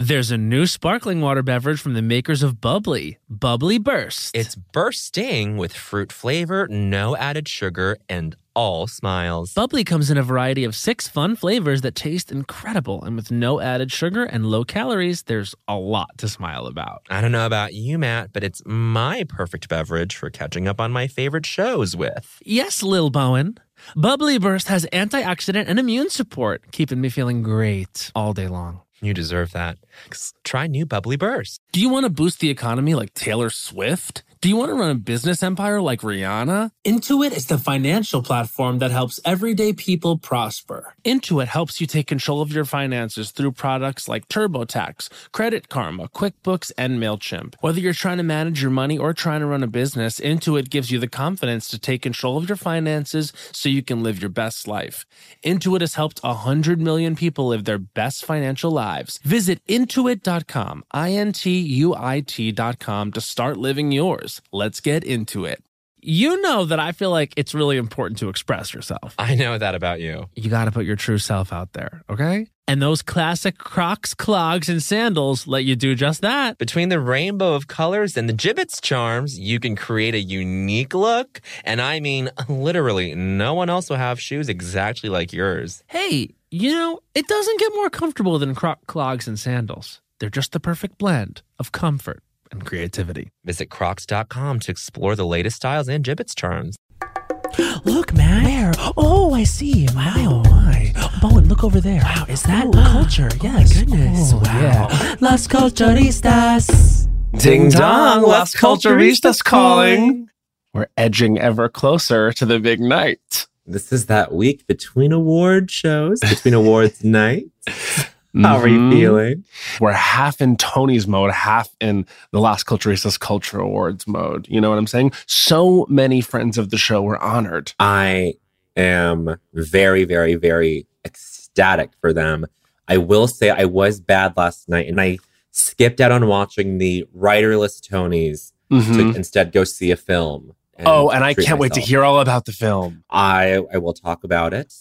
There's a new sparkling water beverage from the makers of Bubbly, Bubbly Burst. It's bursting with fruit flavor, no added sugar, and all smiles. Bubbly comes in a variety of 6 fun flavors that taste incredible. And with no added sugar and low calories, there's a lot to smile about. I don't know about you, Matt, but it's my perfect beverage for catching up on my favorite shows with. Yes, Lil Bowen. Bubbly Burst has antioxidant and immune support, keeping me feeling great all day long. You deserve that. Try new Bubbly Burst. Do you want to boost the economy like Taylor Swift? Do you want to run a business empire like Rihanna? Intuit is the financial platform that helps everyday people prosper. Intuit helps you take control of your finances through products like TurboTax, Credit Karma, QuickBooks, and MailChimp. Whether you're trying to manage your money or trying to run a business, Intuit gives you the confidence to take control of your finances so you can live your best life. Intuit has helped 100 million people live their best financial lives. Visit Intuit.com, INTUIT.com to start living yours. Let's get into it. You know that I feel like it's really important to express yourself. I know that about you. You got to put your true self out there, okay? And those classic Crocs, clogs, and sandals let you do just that. Between the rainbow of colors and the Jibbitz charms, you can create a unique look. And I mean, literally, no one else will have shoes exactly like yours. Hey, you know, it doesn't get more comfortable than Croc clogs and sandals. They're just the perfect blend of comfort and creativity. Visit crocs.com to explore the latest styles and Jibbitz charms. Look, man. Where? Oh, I see. Wow. Oh, my. Bowen, look over there. Wow, is that culture? Yes. Oh, my goodness. Oh, Wow. Yeah. Las Culturistas. Ding dong, Las Culturistas calling. We're edging ever closer to the big night. This is that week between award shows, between awards nights. How are you feeling? We're half in Tony's mode, half in the Las Culturistas Culture Awards mode. You know what I'm saying? So many friends of the show were honored. I am very, very, very ecstatic for them. I will say I was bad last night and I skipped out on watching the writerless Tonys to instead go see a film. And I can't wait to hear all about the film. I will talk about it.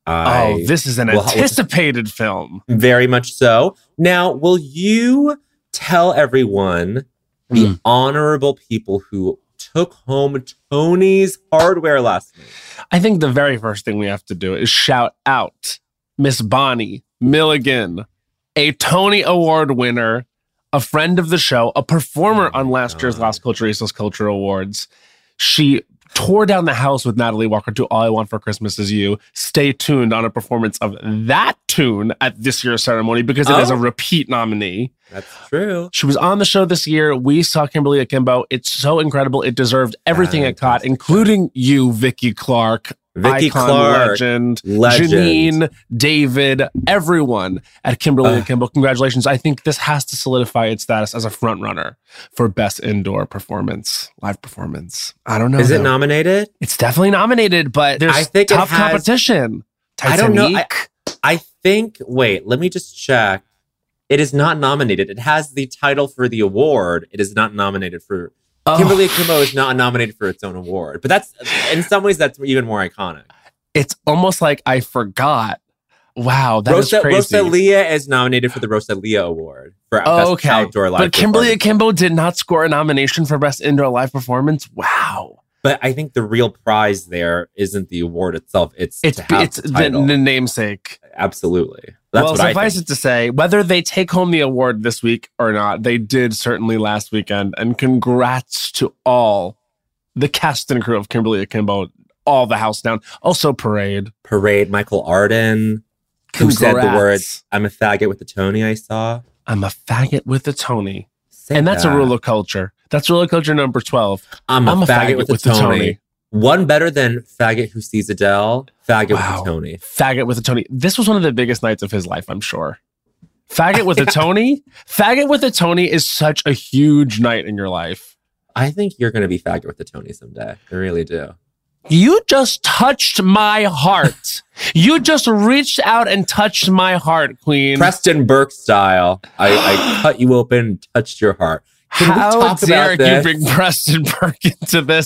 This is an anticipated film. Very much so. Now, will you tell everyone the honorable people who took home Tony's hardware last night? I think the very first thing we have to do is shout out Miss Bonnie Milligan, a Tony Award winner, a friend of the show, a performer on last year's Las Culturistas Culture Awards. She tore down the house with Natalie Walker to All I Want for Christmas Is You. Stay tuned on a performance of that tune at this year's ceremony because it is a repeat nominee. That's true. She was on the show this year. We saw Kimberly Akimbo. It's so incredible. It deserved everything it got, including you, Vicky Clark. Vicky Icon, Clark, legend, Janine, David, everyone at Kimberly Akimbo. Congratulations. I think this has to solidify its status as a front runner for Best Indoor Performance, Live Performance. I don't know. Is it nominated? It's definitely nominated, but there's tough competition. I don't know. I think, wait, let me just check. It is not nominated. It has the title for the award. It is not nominated for... Kimberly Akimbo is not nominated for its own award, but that's in some ways that's even more iconic. It's almost like I forgot. Wow, that is crazy. Rosalia is nominated for the Rosalia Award for Best Outdoor Live. But Kimberly Akimbo did not score a nomination for Best Indoor Live Performance. Wow. But I think the real prize there isn't the award itself. It's the namesake. Absolutely. That's suffice it to say, whether they take home the award this week or not, they did certainly last weekend. And congrats to all the cast and crew of Kimberly Akimbo, all the house down. Also Parade, Michael Arden, who said the words, "I'm a faggot with the Tony." I saw. I'm a faggot with the Tony. And that's a rule of culture. That's rule of culture number 12. I'm a faggot with the Tony. One better than faggot who sees Adele, faggot with the Tony. Faggot with the Tony. This was one of the biggest nights of his life, I'm sure. Faggot with a Tony? Faggot with a Tony is such a huge night in your life. I think you're going to be faggot with the Tony someday. I really do. You just touched my heart. You just reached out and touched my heart, Queen. Preston Burke style. I cut you open, touched your heart. How dare you bring Preston Burke into this?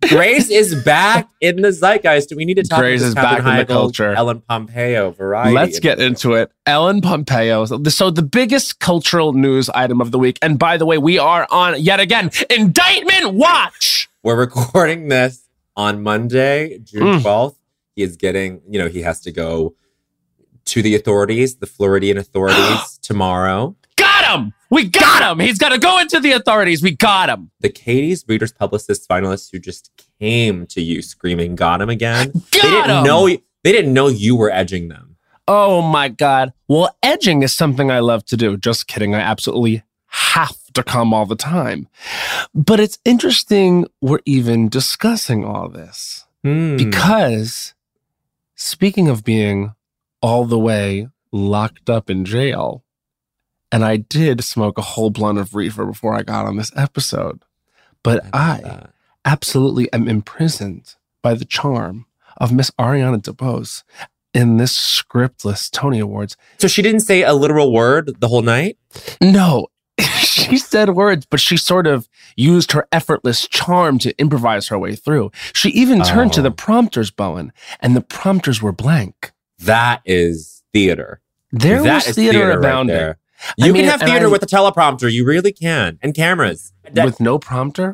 Grace is back in the zeitgeist. We need to talk Grace about is back in the culture. Ellen Pompeo variety. Let's get into it. Ellen Pompeo. So the biggest cultural news item of the week. And by the way, we are on, yet again, Indictment Watch. We're recording this on Monday, June 12th. He is getting, he has to go to the authorities, the Floridian authorities, tomorrow. Got him! We got him! He's got to go into the authorities. We got him. The Katie's Readers Publicist finalists who just came to you screaming, got him again. They didn't know you were edging them. Oh my God. Well, edging is something I love to do. Just kidding. I absolutely have to come all the time. But it's interesting we're even discussing all this. Because speaking of being all the way locked up in jail, and I did smoke a whole blunt of reefer before I got on this episode, but I absolutely am imprisoned by the charm of Miss Ariana DeBose in this scriptless Tony Awards. So she didn't say a literal word the whole night? No, she said words, but she sort of used her effortless charm to improvise her way through. She even turned to the prompters, Bowen, and the prompters were blank. That is theater. There was theater abounding. Right, you can have theater with a teleprompter. You really can. And cameras. With no prompter?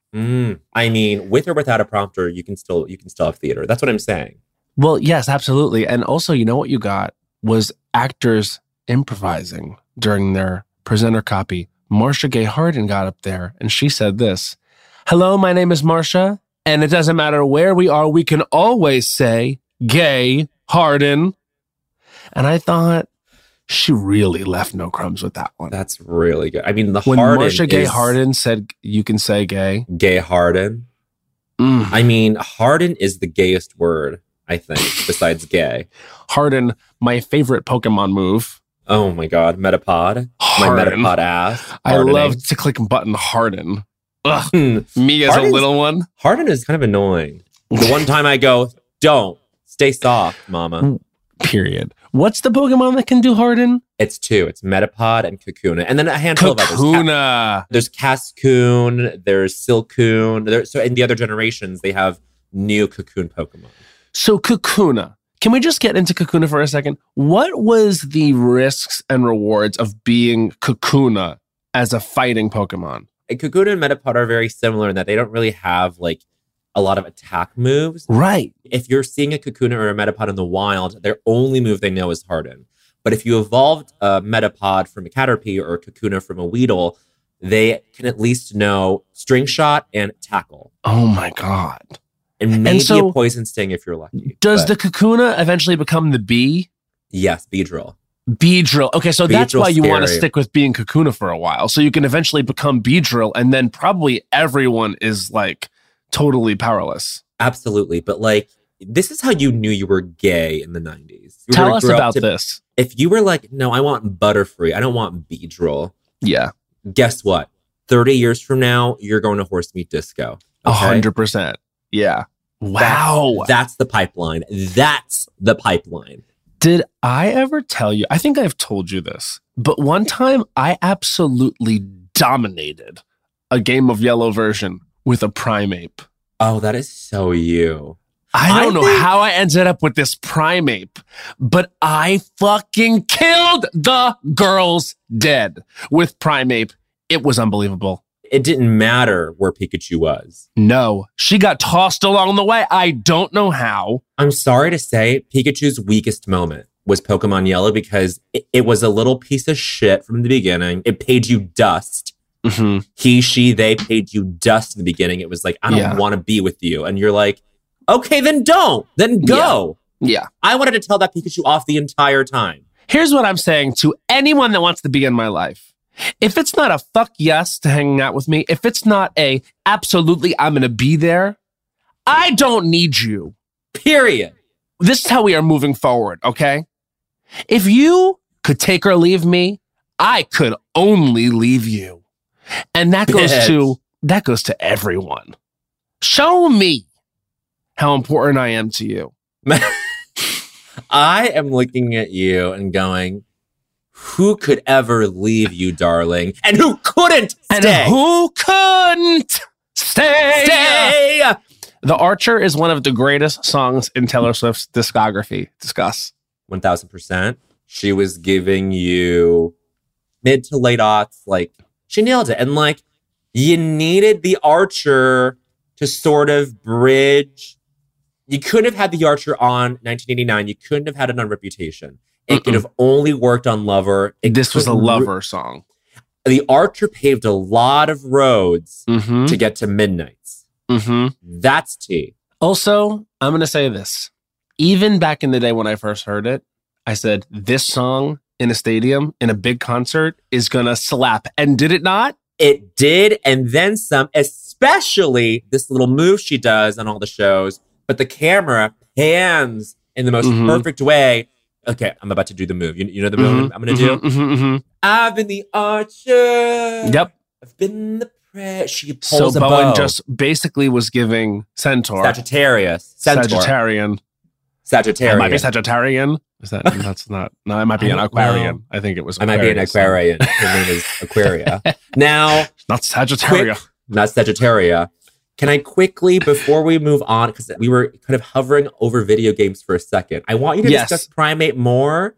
I mean, with or without a prompter, you can still have theater. That's what I'm saying. Well, yes, absolutely. And also, you know what you got was actors improvising during their presenter copy. Marcia Gay Harden got up there and she said this: "Hello, my name is Marcia, and it doesn't matter where we are, we can always say Gay Harden." And I thought, she really left no crumbs with that one. That's really good. I mean, when Marcia Gay Harden said you can say gay. Gay Harden. I mean, Harden is the gayest word, I think, besides gay. Harden, my favorite Pokemon move. Oh my God, Metapod. Harden. My Metapod ass. I love to click button Harden. Ugh. Me as a little one. Harden is kind of annoying. The one time I go, don't. Stay soft, mama. Period. What's the Pokemon that can do Harden? It's 2. It's Metapod and Kakuna. And then a handful of others. Kakuna. There's Cascoon. There's Silcoon. So in the other generations, they have new Cocoon Pokemon. So Kakuna. Can we just get into Kakuna for a second? What was the risks and rewards of being Kakuna as a fighting Pokemon? And Kakuna and Metapod are very similar in that they don't really have like a lot of attack moves. Right. If you're seeing a Kakuna or a Metapod in the wild, their only move they know is Harden. But if you evolved a Metapod from a Caterpie or a Kakuna from a Weedle, they can at least know String Shot and Tackle. Oh my God. And maybe a Poison Sting if you're lucky. Does the Kakuna eventually become the bee? Yes, Beedrill. Beedrill. Okay, so that's why you want to scary. stick with being Kakuna for a while. So you can eventually become Beedrill, and then probably everyone is like totally powerless. Absolutely. But like, this is how you knew you were gay in the 90s. Tell us about this. If you were like, no, I want Butterfree. I don't want Beedrill. Yeah. Guess what? 30 years from now, you're going to Horse Meat Disco. Okay? 100%. Yeah. Wow. That's the pipeline. That's the pipeline. Did I ever tell you? I think I've told you this, but one time I absolutely dominated a Game of Yellow version with a Primeape. Oh, that is so you. I don't know how I ended up with this Primeape, but I fucking killed the girls dead with Primeape. It was unbelievable. It didn't matter where Pikachu was. No, she got tossed along the way. I don't know how. I'm sorry to say, Pikachu's weakest moment was Pokemon Yellow because it was a little piece of shit from the beginning. It paid you dust. Mm-hmm. He, she, they paid you dust in the beginning. It was like, I don't want to be with you. And you're like, okay, then don't. Then go. Yeah. I wanted to tell that Pikachu off the entire time. Here's what I'm saying to anyone that wants to be in my life. If it's not a fuck yes to hanging out with me, if it's not a absolutely I'm going to be there, I don't need you. Period. This is how we are moving forward, okay? If you could take or leave me, I could only leave you. And that goes to everyone. Show me how important I am to you. I am looking at you and going, who could ever leave you, darling? And who couldn't stay? And who couldn't Stay. The Archer is one of the greatest songs in Taylor Swift's discography. Discuss. 1000%. She was giving you mid to late aughts. Like, she nailed it. And like, you needed the Archer to sort of bridge. You couldn't have had the Archer on 1989. You couldn't have had it on Reputation. It could have only worked on Lover. This was a Lover song. The Archer paved a lot of roads to get to Midnights. That's tea. Also, I'm going to say this. Even back in the day when I first heard it, I said, this song in a stadium, in a big concert, is going to slap. And did it not? It did. And then some, especially this little move she does on all the shows. But the camera pans in the most perfect way. Okay, I'm about to do the move. You know the move I'm going to do? I've been the Archer. Yep. I've been the prey. She pulls a Bowen bow. just basically was giving Centaur. Sagittarius. Sagittarian. Sagittarian. It might be Sagittarian. Is that? That's not. No, it might be an Aquarian. I think it was. I might be an Aquarian. Her name is Aquaria. Now, not Sagittaria. Not Sagittaria. Can I quickly, before we move on, because we were kind of hovering over video games for a second, I want you to discuss Primate more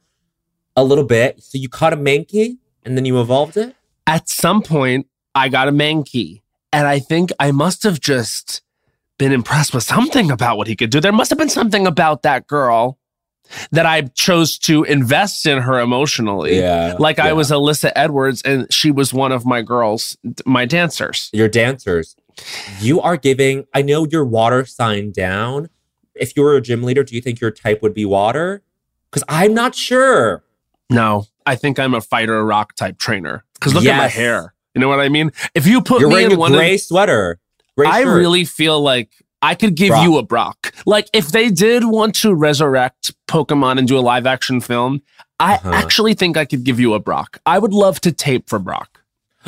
a little bit. So you caught a Mankey and then you evolved it? At some point, I got a Mankey. And I think I must have just been impressed with something about what he could do. There must have been something about that girl that I chose to invest in her emotionally. Yeah. I was Alyssa Edwards and she was one of my girls, my dancers. Your dancers. You are giving, I know your water sign down. If you were a gym leader, do you think your type would be water? Because I'm not sure. No, I think I'm a fighter rock type trainer. Because look at my hair. You know what I mean? If you put You're me wearing in a one gray sweater. Gray I shirt. really feel like I could give you a Brock. Like if they did want to resurrect Pokemon and do a live action film, I actually think I could give you a Brock. I would love to tape for Brock.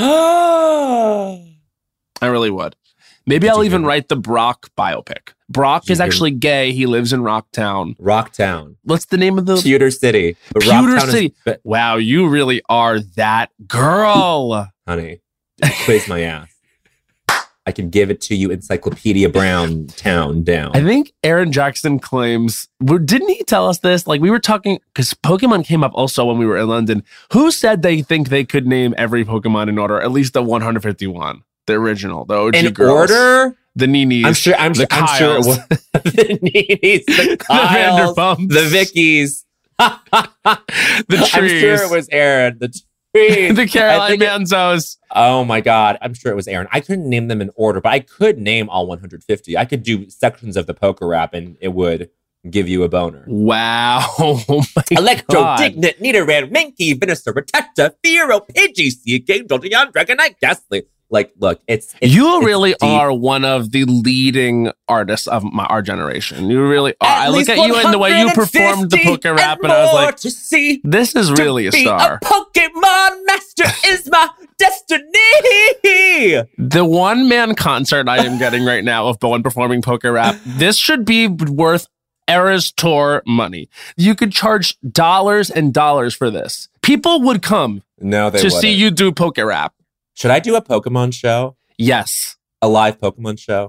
I really would. Maybe I'll even write the Brock biopic. Brock is actually gay. He lives in Rocktown. Rocktown. What's the name of the... Pewter City. But Pewter Rocktown City. Wow, you really are that girl. Honey, quiz my ass. I can give it to you Encyclopedia Brown town down. I think Aaron Jackson claims... Didn't he tell us this? Like we were talking... Because Pokemon came up also when we were in London. Who said they think they could name every Pokemon in order? At least the 151. The original, the OG in girls. Order? The Ninis. I'm sure it was the Ninis, the Kyles, the Vickies. The trees. I'm sure it was Aaron. The trees. The Caroline Manzos. Oh my God. I'm sure it was Aaron. I couldn't name them in order, but I could name all 150. I could do sections of the Poker Rap and it would give you a boner. Wow. Oh my Electro, God. Dignant, Nidoran, Mankey, Venusaur, Rattata, Fearow, Pidgey, Seagame, Jolteon, Dragonite, Ghastly. Like, look, it's you really deep. Are one of the leading artists of our generation. You really are. I look at you and the way you performed the Poker Rap, and I was like, this is really a star. A Pokemon master is my destiny. The one-man concert I am getting right now of Bowen performing Poker Rap, this should be worth Eras Tour money. You could charge dollars and dollars for this. People would come to see you do Poker Rap. Should I do a Pokemon show? Yes. A live Pokemon show?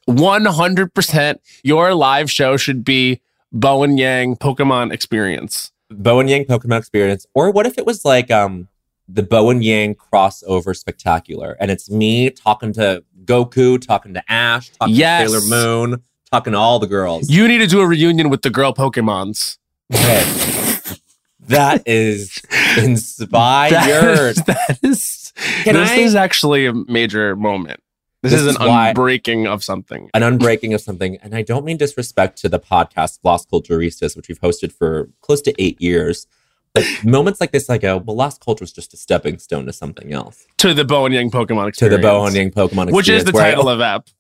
100%. Your live show should be Bowen Yang Pokemon Experience. Bowen Yang Pokemon Experience. Or what if it was like the Bowen Yang crossover spectacular? And it's me talking to Goku, talking to Ash, talking to Sailor Moon, talking to all the girls. You need to do a reunion with the girl Pokemons. Okay. That is inspired. This is actually a major moment. This is an unbreaking of something. An unbreaking of something. And I don't mean disrespect to the podcast Las Culturistas, which we've hosted for close to 8 years. But moments like this, I go, well, Las Culture is just a stepping stone to something else. To the Bowen Yang Pokemon Experience. To the Bowen Yang Pokemon Experience. Which is the title of app.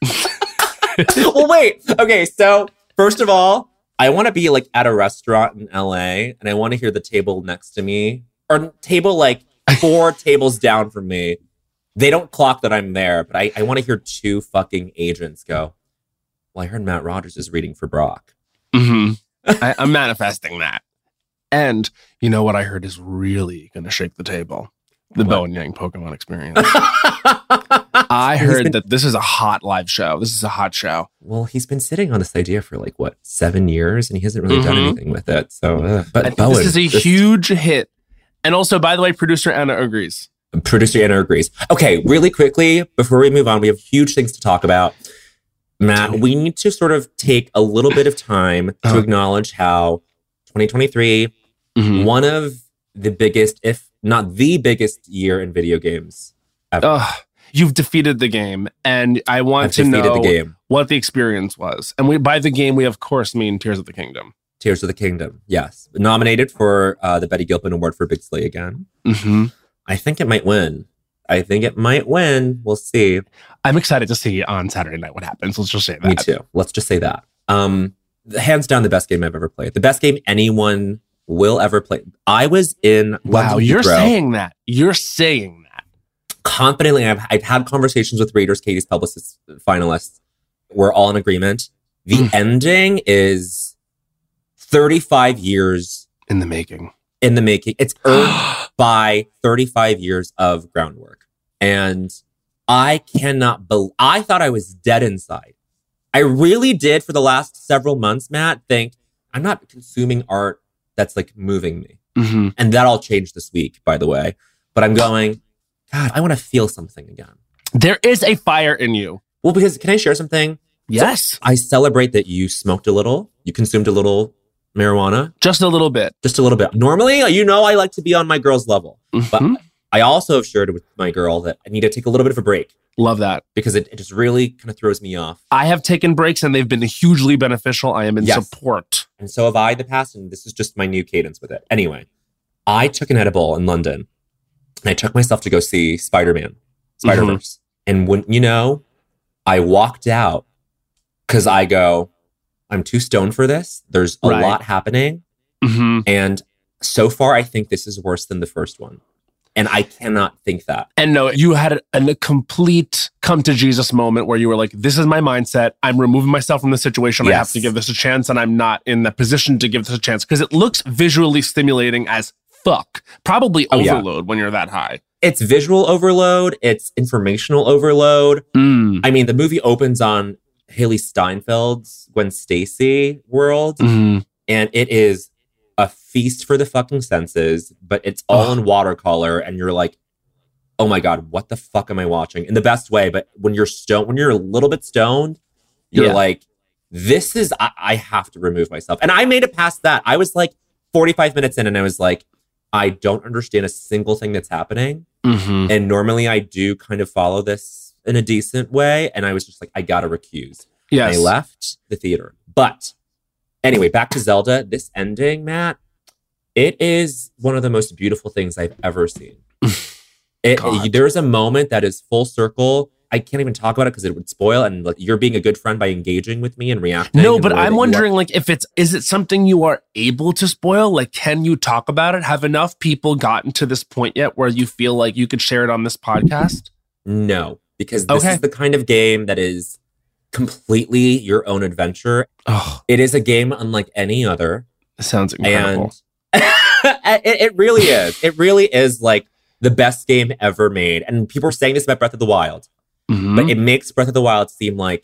Well, wait. Okay, so first of all, I want to be like at a restaurant in LA and I want to hear the table next to me or table like 4 tables down from me. They don't clock that I'm there, but I want to hear 2 fucking agents go, well, I heard Matt Rogers is reading for Brock. Mm-hmm. I'm manifesting that. And you know what I heard is really going to shake the table? The Bowen Yang Pokemon Experience. I heard that this is a hot live show. This is a hot show. Well, he's been sitting on this idea for like, what, 7 years? And he hasn't really done anything with it. So, but Bowen, this is a huge hit. And also, by the way, producer Anna agrees. Producer Anna agrees. Okay, really quickly, before we move on, we have huge things to talk about. Matt, we need to sort of take a little bit of time to acknowledge how 2023, one of the biggest, if not the biggest year in video games ever. You've defeated the game, and I want to know what the experience was. And by the game, we of course mean Tears of the Kingdom. Tears of the Kingdom, yes. Nominated for the Betty Gilpin Award for Big Slay again. I think it might win. We'll see. I'm excited to see on Saturday night what happens. Let's just say that. Me too. Let's just say that. Hands down, the best game I've ever played. The best game anyone will ever play. I was in Wow, you're saying that. You're saying that. Confidently, I've had conversations with Raiders, Katie's Publicist finalists. We're all in agreement. The ending is 35 years in the making. It's earned by 35 years of groundwork. And I cannot believe, I thought I was dead inside. I really did for the last several months, Matt, think I'm not consuming art that's like moving me. And that all changed this week, by the way. But I'm going, God, I want to feel something again. There is a fire in you. Well, because can I share something? Yes. So I celebrate that you smoked a little, you consumed a little marijuana. Just a little bit. Normally, I like to be on my girl's level. But I also have shared with my girl that I need to take a little bit of a break. Love that. Because it just really kind of throws me off. I have taken breaks and they've been hugely beneficial. I am in support. And so have I in the past, and this is just my new cadence with it. Anyway, I took an edible in London and I took myself to go see Spider-Verse. And when, I walked out because I go, I'm too stoned for this. There's a lot happening. And so far, I think this is worse than the first one. And I cannot think that. And no, you had a complete come to Jesus moment where you were like, this is my mindset. I'm removing myself from the situation. I have to give this a chance. And I'm not in the position to give this a chance because it looks visually stimulating as fuck. Probably overload when you're that high. It's visual overload. It's informational overload. I mean, the movie opens on Haley Steinfeld's Gwen Stacy world. And it is a feast for the fucking senses, but it's all in watercolor. And you're like, oh my God, what the fuck am I watching? In the best way. But when you're stoned, when you're a little bit stoned, you're like, this is, I have to remove myself. And I made it past that. I was like 45 minutes in and I was like, I don't understand a single thing that's happening. And normally I do kind of follow this in a decent way. And I was just like, I gotta recuse. Yes. I left the theater. But anyway, back to Zelda. This ending, Matt, it is one of the most beautiful things I've ever seen. There's a moment that is full circle. I can't even talk about it because it would spoil. And like, you're being a good friend by engaging with me and reacting. No, but I'm wondering, like, is it something you are able to spoil? Like, can you talk about it? Have enough people gotten to this point yet where you feel like you could share it on this podcast? No, because this is the kind of game that is completely your own adventure. It is a game unlike any other. It sounds incredible. And it really is. It really is like the best game ever made. And people are saying this about Breath of the Wild. But it makes Breath of the Wild seem like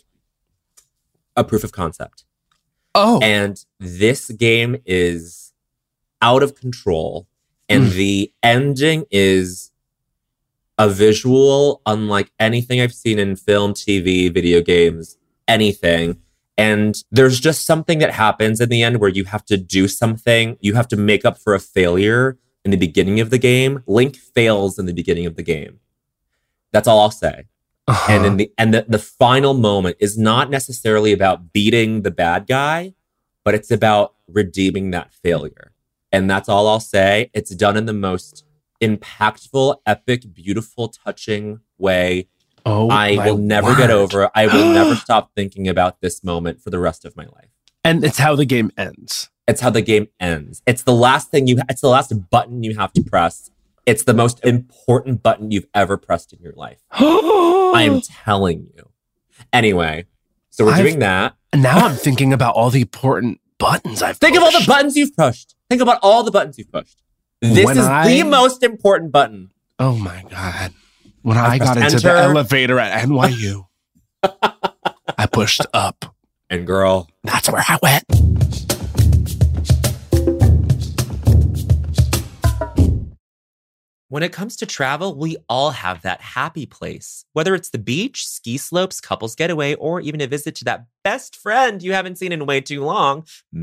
a proof of concept. And this game is out of control. And the ending is a visual unlike anything I've seen in film, TV, video games, anything. And there's just something that happens in the end where you have to do something. You have to make up for a failure in the beginning of the game. Link fails in the beginning of the game. That's all I'll say. And the final moment is not necessarily about beating the bad guy, but it's about redeeming that failure. And that's all I'll say. It's done in the most impactful, epic, beautiful, touching way. I will never get over it. I will never stop thinking about this moment for the rest of my life. And it's how the game ends. It's how the game ends. It's the last thing it's the last button you have to press. It's the most important button you've ever pressed in your life. I am telling you. Anyway, so we're doing that. Now I'm thinking about all the important buttons I've Think of all the buttons you've pushed. Think about all the buttons you've pushed. This is the most important button. Oh my God. When I got into the enter. elevator at NYU, I pushed up. And girl, That's where I went. When it comes to travel, we all have that happy place. Whether it's the beach, ski slopes, couples getaway, or even a visit to that best friend you haven't seen in way too long,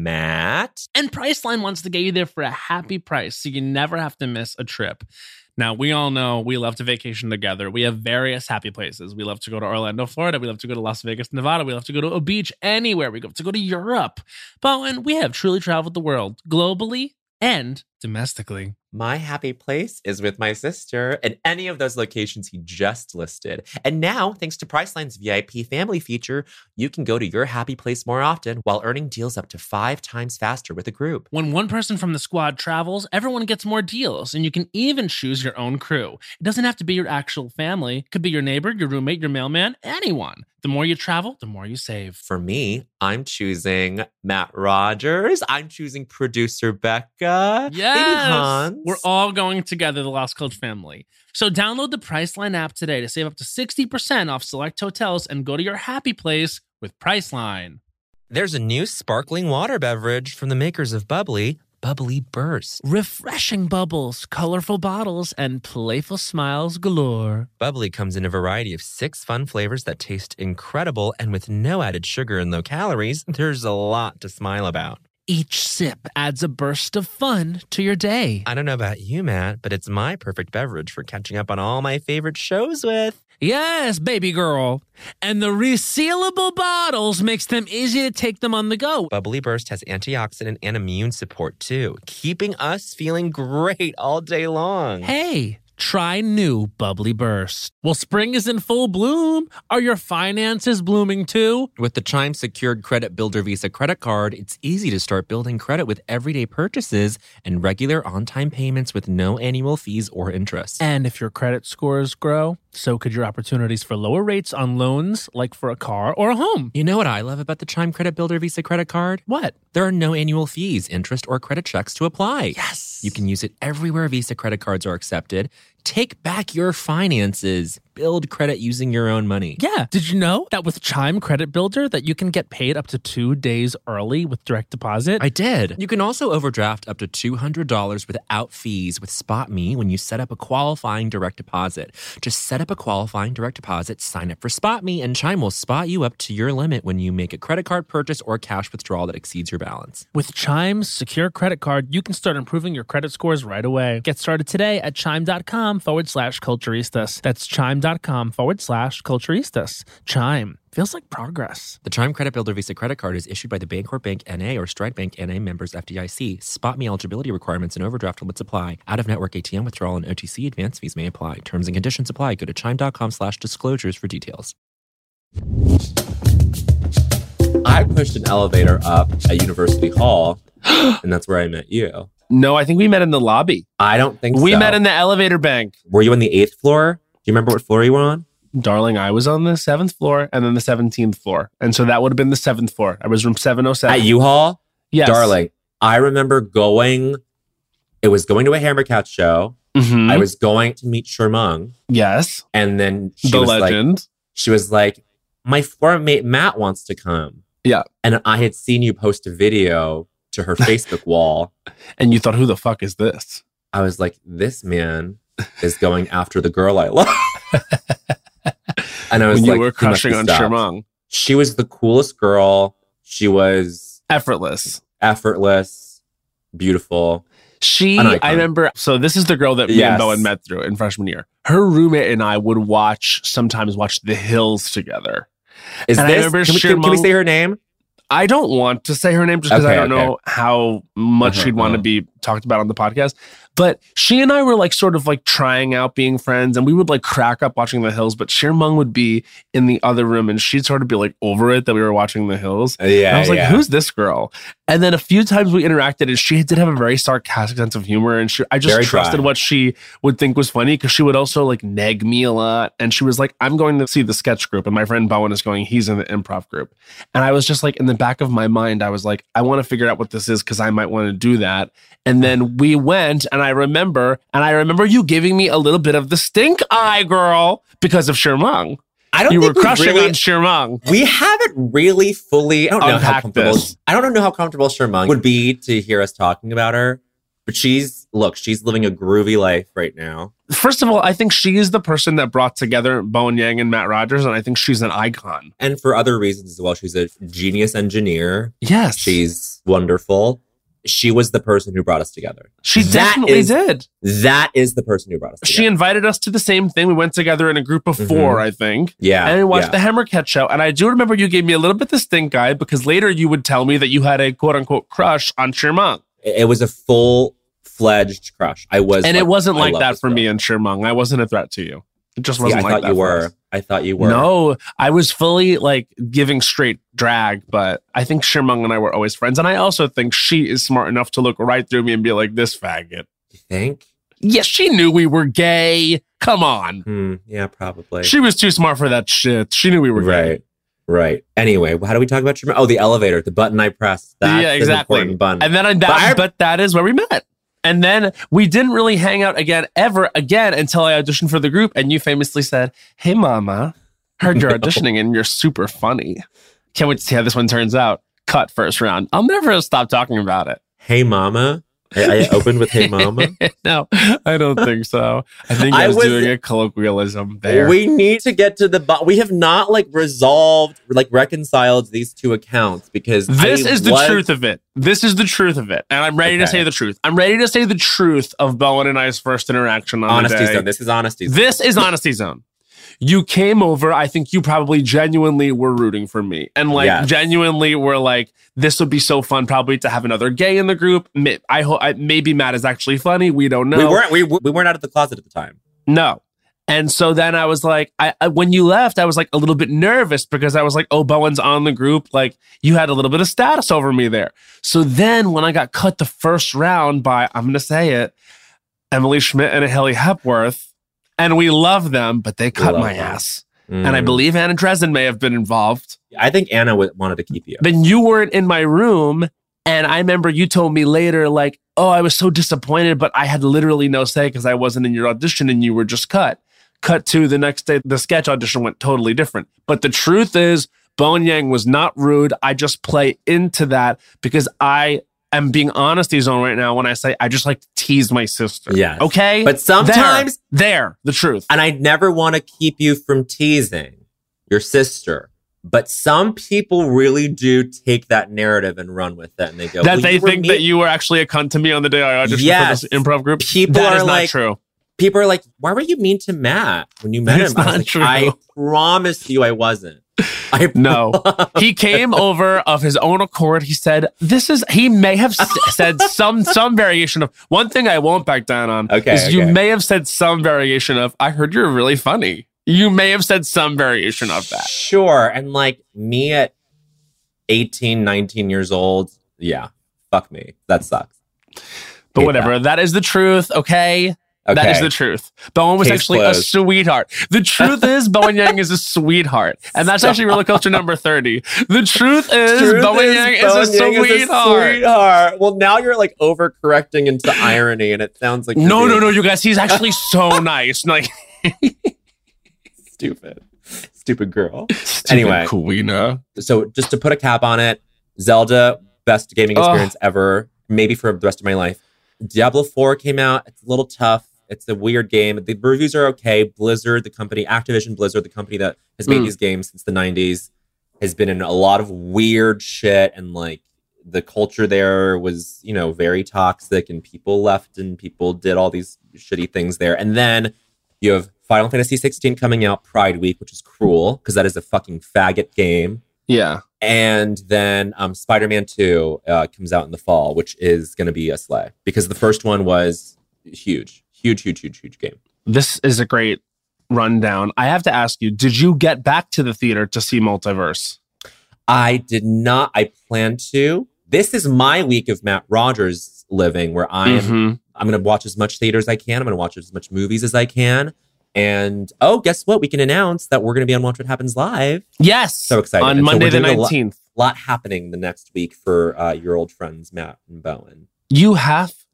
Matt. And Priceline wants to get you there for a happy price so you never have to miss a trip. Now, we all know we love to vacation together. We have various happy places. We love to go to Orlando, Florida. We love to go to Las Vegas, Nevada. We love to go to a beach anywhere. We love to go to Europe. But when we have truly traveled the world globally and domestically. My happy place is with my sister in any of those locations he just listed. And now, thanks to Priceline's VIP family feature, you can go to your happy place more often while earning deals up to 5 times faster with a group. When one person from the squad travels, everyone gets more deals, and you can even choose your own crew. It doesn't have to be your actual family. It could be your neighbor, your roommate, your mailman, anyone. The more you travel, the more you save. For me, I'm choosing Matt Rogers. I'm choosing producer Becca. Yes! Maybe Hans. We're all going together, the Lost Coach family. So download the Priceline app today to save up to 60% off select hotels and go to your happy place with Priceline. There's a new sparkling water beverage from the makers of Bubbly, Bubbly Burst. Refreshing bubbles, colorful bottles, and playful smiles galore. Bubbly comes in a variety of 6 fun flavors that taste incredible, and with no added sugar and low calories, there's a lot to smile about. Each sip adds a burst of fun to your day. I don't know about you, Matt, but it's my perfect beverage for catching up on all my favorite shows with. Yes, baby girl. And the resealable bottles makes them easy to take them on the go. Bubbly Burst has antioxidant and immune support too, keeping us feeling great all day long. Hey, try new Bubbly Burst. Well, spring is in full bloom. Are your finances blooming too? With the Chime Secured Credit Builder Visa credit card, it's easy to start building credit with everyday purchases and regular on-time payments with no annual fees or interest. And if your credit scores grow, so could your opportunities for lower rates on loans, like for a car or a home. You know what I love about the Chime Credit Builder Visa credit card? What? There are no annual fees, interest, or credit checks to apply. Yes. You can use it everywhere Visa credit cards are accepted. Take back your finances. Build credit using your own money. Yeah. Did you know that with Chime Credit Builder that you can get paid up to 2 days early with direct deposit? I did. You can also overdraft up to $200 without fees with SpotMe when you set up a qualifying direct deposit. Just set up a qualifying direct deposit, sign up for SpotMe, and Chime will spot you up to your limit when you make a credit card purchase or cash withdrawal that exceeds your balance. With Chime's secure credit card, you can start improving your credit scores right away. Get started today at chime.com/culturistas. That's chime.com/culturistas. Chime. Feels like progress. The Chime Credit Builder Visa credit card is issued by the Bancorp Bank N.A. or Stride Bank N.A. members FDIC. SpotMe eligibility requirements and overdraft limits apply. Out-of-network ATM withdrawal and OTC advance fees may apply. Terms and conditions apply. Go to chime.com/disclosures for details. I pushed an elevator up at University Hall, and that's where I met you. No, I think we met in the lobby. I don't think so. We met in the elevator bank. Were you on the 8th floor? Do you remember what floor you were on? Darling, I was on the 7th floor and then the 17th floor. And so that would have been the 7th floor. I was room 707. At U-Haul? Yes. Darling, I remember going to a Hammercat show. Mhm. I was going to meet Shermung. Yes. And then she The was legend. like, my floor mate Matt wants to come. Yeah. And I had seen you post a video to her Facebook wall. And you thought, who the fuck is this? I was like, this man is going after the girl I love. And I was When like, you were he must crushing be on stopped. Shermung. She was the coolest girl. She was Effortless. effortless, beautiful. She, An icon. I remember, so this is the girl that me Yes. and Bowen met through in freshman year. Her roommate and I would sometimes watch The Hills together. Is And I this? remember Can we Shermung- say her name? I don't want to say her name just because I Okay, don't know how much she'd want to be talked about on the podcast. But she and I were like sort of like trying out being friends, and we would like crack up watching The Hills. But Shermung would be in the other room, and she'd sort of be like over it that we were watching The Hills. Yeah. And I was like, who's this girl? And then a few times we interacted, and she did have a very sarcastic sense of humor. And I just Very trusted dry. what she would think was funny because she would also like neg me a lot. And she was like, I'm going to see the sketch group. And my friend Bowen is going, he's in the improv group. And I was just like, in the back of my mind, I was like, I want to figure out what this is because I might want to do that. And then we went, and I remember you giving me a little bit of the stink eye, girl, because of Shermung. I don't You think were crushing really, on Shermung. We haven't really fully. I don't know how Unpack comfortable. this. I don't know how comfortable Shermung would be to hear us talking about her. But she's living a groovy life right now. First of all, I think she is the person that brought together Bowen Yang and Matt Rogers, and I think she's an icon. And for other reasons as well. She's a genius engineer. Yes. She's wonderful. She was the person who brought us together. She definitely did. That is the person who brought us together. She invited us to the same thing. We went together in a group of 4, I think. Yeah. And we watched the Hammercat show. And I do remember you gave me a little bit the stink eye because later you would tell me that you had a quote unquote crush on Shermung. It was a full-fledged crush. And it wasn't like that for me and Shermung. I wasn't a threat to you. It just wasn't like that. I thought you were. No, I was fully like giving straight drag, but I think Shermung and I were always friends. And I also think she is smart enough to look right through me and be like, this faggot. You think? Yes, she knew we were gay. Come on. Yeah, probably. She was too smart for that shit. She knew we were gay. Right. Anyway, how do we talk about Shermung? Oh, the elevator, the button I pressed. That's an important button. And then but that is where we met. And then we didn't really hang out ever again until I auditioned for the group. And you famously said, hey, mama, heard you're auditioning and you're super funny. Can't wait to see how this one turns out. Cut first round. I'll never stop talking about it. Hey, mama. I opened with hey, mama. No, I don't think so. I think I was doing a colloquialism there. We need to get to we have not reconciled these two accounts because this is the truth of it. This is the truth of it. And I'm ready to say the truth. I'm ready to say the truth of Bowen and I's first interaction on Honesty the day. Zone. This is Honesty Zone. This is Honesty Zone. You came over. I think you probably genuinely were rooting for me. And genuinely were like, this would be so fun probably to have another gay in the group. I hope maybe Matt is actually funny. We don't know. We weren't out of the closet at the time. No. And so then I was like, when you left, I was like a little bit nervous because I was like, oh, Bowen's on the group. Like you had a little bit of status over me there. So then when I got cut the first round by, I'm going to say it, Emily Schmidt and Haley Hepworth, and we love them, but they cut my ass. And I believe Anna Dresden may have been involved. I think Anna wanted to keep you. Then you weren't in my room. And I remember you told me later, like, oh, I was so disappointed, but I had literally no say because I wasn't in your audition and you were just cut. Cut to the next day, the sketch audition went totally different. But the truth is, Bowen Yang was not rude. I just play into that because I am being Honesty Zone right now when I say I just like to tease my sister. Yeah. Okay? But sometimes... the truth. And I'd never want to keep you from teasing your sister. But some people really do take that narrative and run with it. And they go... That they think that you were actually a cunt to me on the day I auditioned for this improv group? That is not true. People are like, why were you mean to Matt when you met him? Not like, true. I promise you I wasn't. No. He came over of his own accord. He said, he may have said some variation of, one thing I won't back down on is you may have said some variation of, I heard you're really funny. You may have said some variation of that. Sure. And like me at 18, 19 years old, yeah, fuck me. That sucks. But whatever. That is the truth, okay? That is the truth. Bowen was actually a sweetheart. The truth is Bowen Yang is a sweetheart. And that's actually Roller Culture number 30. The truth is Bowen Yang is a sweetheart. Well, now you're like overcorrecting into irony and it sounds like... No, you guys. He's actually so nice. Like, Stupid girl. Anyway. Kuina. So just to put a cap on it, Zelda, best gaming experience ever. Maybe for the rest of my life. Diablo 4 came out. It's a little tough. It's a weird game. The reviews are okay. Blizzard, the company, Activision Blizzard, the company that has made these games since the 90s, has been in a lot of weird shit. And like the culture there was, very toxic and people left and people did all these shitty things there. And then you have Final Fantasy 16 coming out Pride Week, which is cruel because that is a fucking faggot game. Yeah. And then Spider-Man 2 comes out in the fall, which is going to be a slay because the first one was huge game. This is a great rundown. I have to ask you, did you get back to the theater to see Multiverse? I did not. I plan to. This is my week of Matt Rogers living where I'm going to watch as much theater as I can. I'm going to watch as much movies as I can. And guess what? We can announce that we're going to be on Watch What Happens Live. Yes. So excited. On Monday the 19th. A lot happening the next week for your old friends, Matt and Bowen. You have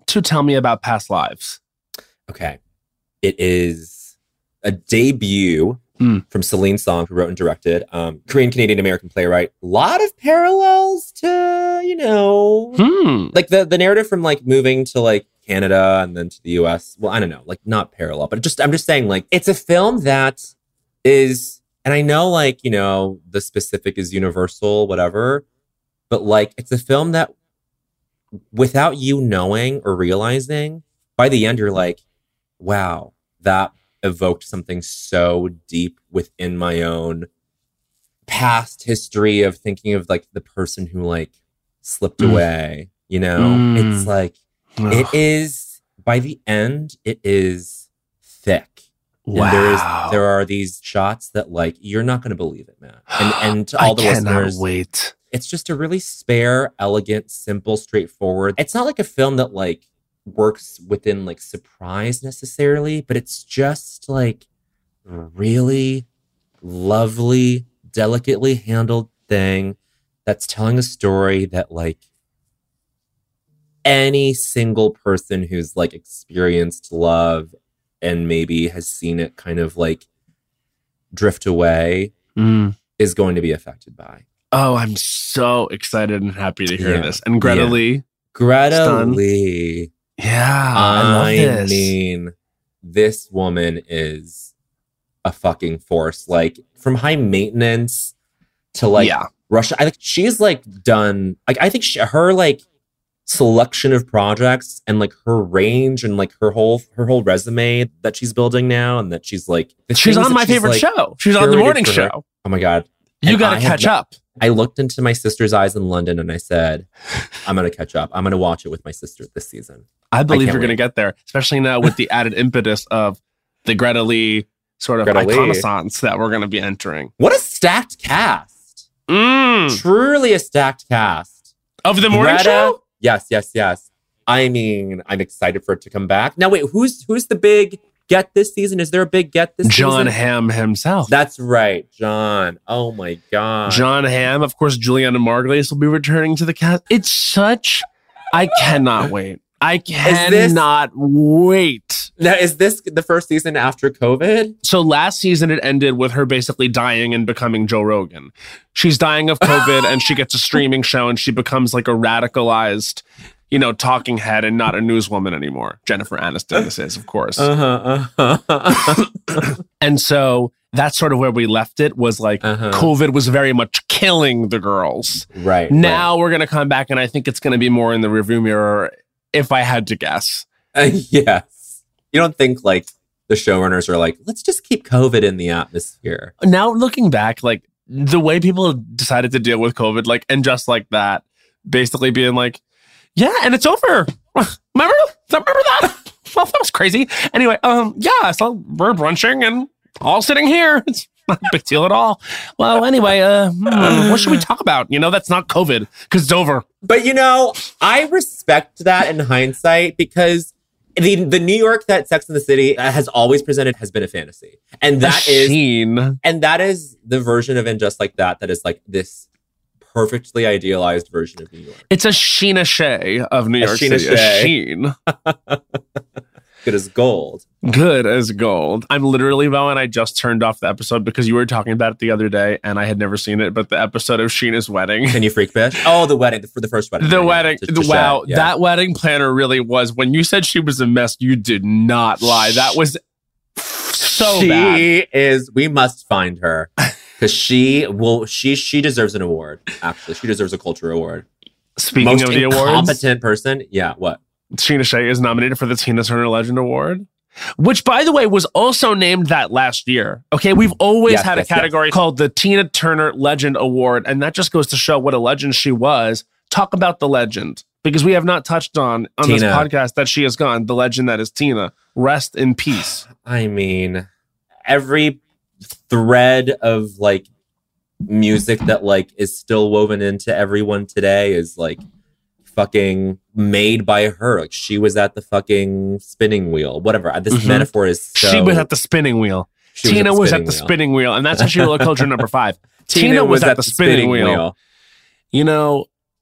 to tell me about Past Lives. Okay. It is a debut from Celine Song, who wrote and directed. Korean, Canadian, American playwright. A lot of parallels to, like the narrative from like moving to like Canada and then to the US. Well, I don't know, like not parallel, but I'm just saying like it's a film that is, and I know like, the specific is universal, whatever, but like it's a film that without you knowing or realizing, by the end, you're like, wow, that evoked something so deep within my own past history of thinking of like the person who like slipped away, It's like, it is, by the end, it is thick. Wow. And there are these shots that like, you're not going to believe it, man. And to all the listeners, wait. It's just a really spare, elegant, simple, straightforward. It's not like a film that like works within like surprise necessarily, but it's just like really lovely, delicately handled thing that's telling a story that like any single person who's like experienced love and maybe has seen it kind of like drift away is going to be affected by. Oh, I'm so excited and happy to hear this. And Greta Lee. Greta Lee. Yeah, I love this. I mean, this woman is a fucking force. Like, from High Maintenance to like Russia. I think she's like done. Like, I think her like selection of projects and like her range and like her whole resume that she's building now, and that she's like she's on my favorite show. She's on the morning show. Oh my God. You got to catch up. I looked into my sister's eyes in London and I said, I'm going to catch up. I'm going to watch it with my sister this season. I believe you're going to get there, especially now with the added impetus of the Greta Lee sort of reconnaissance that we're going to be entering. What a stacked cast. Truly a stacked cast. Of the morning show? Yes. I mean, I'm excited for it to come back. Now, wait, who's the big get this season? Is there a big get this season? Jon Hamm himself. That's right, John. Oh my God. Jon Hamm. Of course, Juliana Margulies will be returning to the cast. It's such... I cannot wait. I cannot wait. Now, is this the first season after COVID? So last season, it ended with her basically dying and becoming Joe Rogan. She's dying of COVID and she gets a streaming show and she becomes like a radicalized... talking head and not a newswoman anymore. Jennifer Aniston, this is, of course. And so that's sort of where we left it, was like COVID was very much killing the girls. Right. Now we're going to come back and I think it's going to be more in the rearview mirror, if I had to guess. Yes. You don't think like the showrunners are like, let's just keep COVID in the atmosphere. Now looking back, like the way people decided to deal with COVID, like, and just like that, basically being like, yeah, and it's over. Remember that? Well, that was crazy. Anyway, so we're brunching and all sitting here. It's not a big deal at all. Well, anyway, what should we talk about? That's not COVID because it's over. But I respect that in hindsight, because the New York that Sex and the City has always presented has been a fantasy, and that is the version of In Just Like That is like this perfectly idealized version of New York. It's a Sheena Shea of New York City. A Sheen. Good as gold. Good as gold. I'm literally, Bowen, I just turned off the episode because you were talking about it the other day and I had never seen it, but the episode of Sheena's wedding. Can you freak bitch? Oh, the wedding, for the first wedding. The wedding. Wow. Yeah. That wedding planner really was, when you said she was a mess, you did not lie. That was so bad. She is, we must find her. Because she deserves an award. Actually, she deserves a culture award. Speaking of the awards, competent person. Yeah, what? Sheena Shea is nominated for the Tina Turner Legend Award, which, by the way, was also named that last year. Okay, we've always had a category called the Tina Turner Legend Award, and that just goes to show what a legend she was. Talk about the legend, because we have not touched on this podcast that she has gone. The legend that is Tina. Rest in peace. I mean, every thread of like music that like is still woven into everyone today is like fucking made by her. Like, she was at the fucking spinning wheel, whatever. This metaphor is so... She was at the spinning wheel. Tina was at the spinning wheel. And that's actually culture number 5. Tina was at the spinning wheel.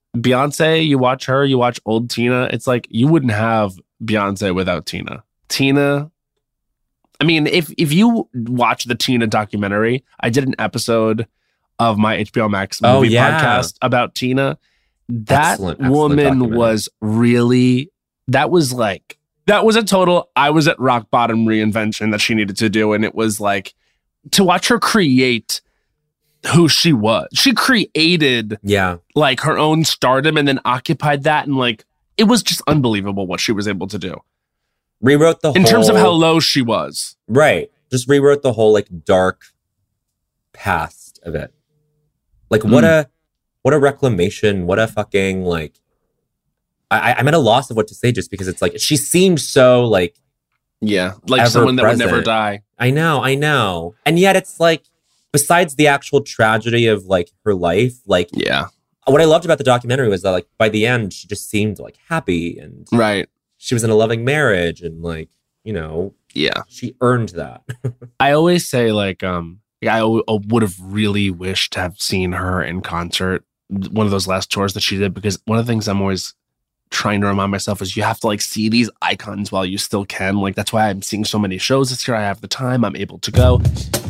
Beyonce, you watch her, you watch old Tina. It's like you wouldn't have Beyonce without Tina. Tina, I mean, if you watch the Tina documentary, I did an episode of my HBO Max movie podcast about Tina. That woman was really, that was a total, I was at rock bottom reinvention that she needed to do. And it was like, to watch her create who she was. She created like her own stardom and then occupied that. And like, it was just unbelievable what she was able to do. Rewrote the whole... In terms of how low she was. Right. Just rewrote the whole like dark past of it. Like what a reclamation. What a fucking like... I'm at a loss of what to say just because it's like, she seemed so like... Yeah. Like someone that would never die. I know. And yet it's like, besides the actual tragedy of like her life, like... Yeah. What I loved about the documentary was that like by the end, she just seemed like happy and... Right. She was in a loving marriage and like, you know... Yeah. She earned that. I always say like, I would have really wished to have seen her in concert, one of those last tours that she did, because one of the things I'm always trying to remind myself is you have to like see these icons while you still can. Like, that's why I'm seeing so many shows this year. I have the time. I'm able to go.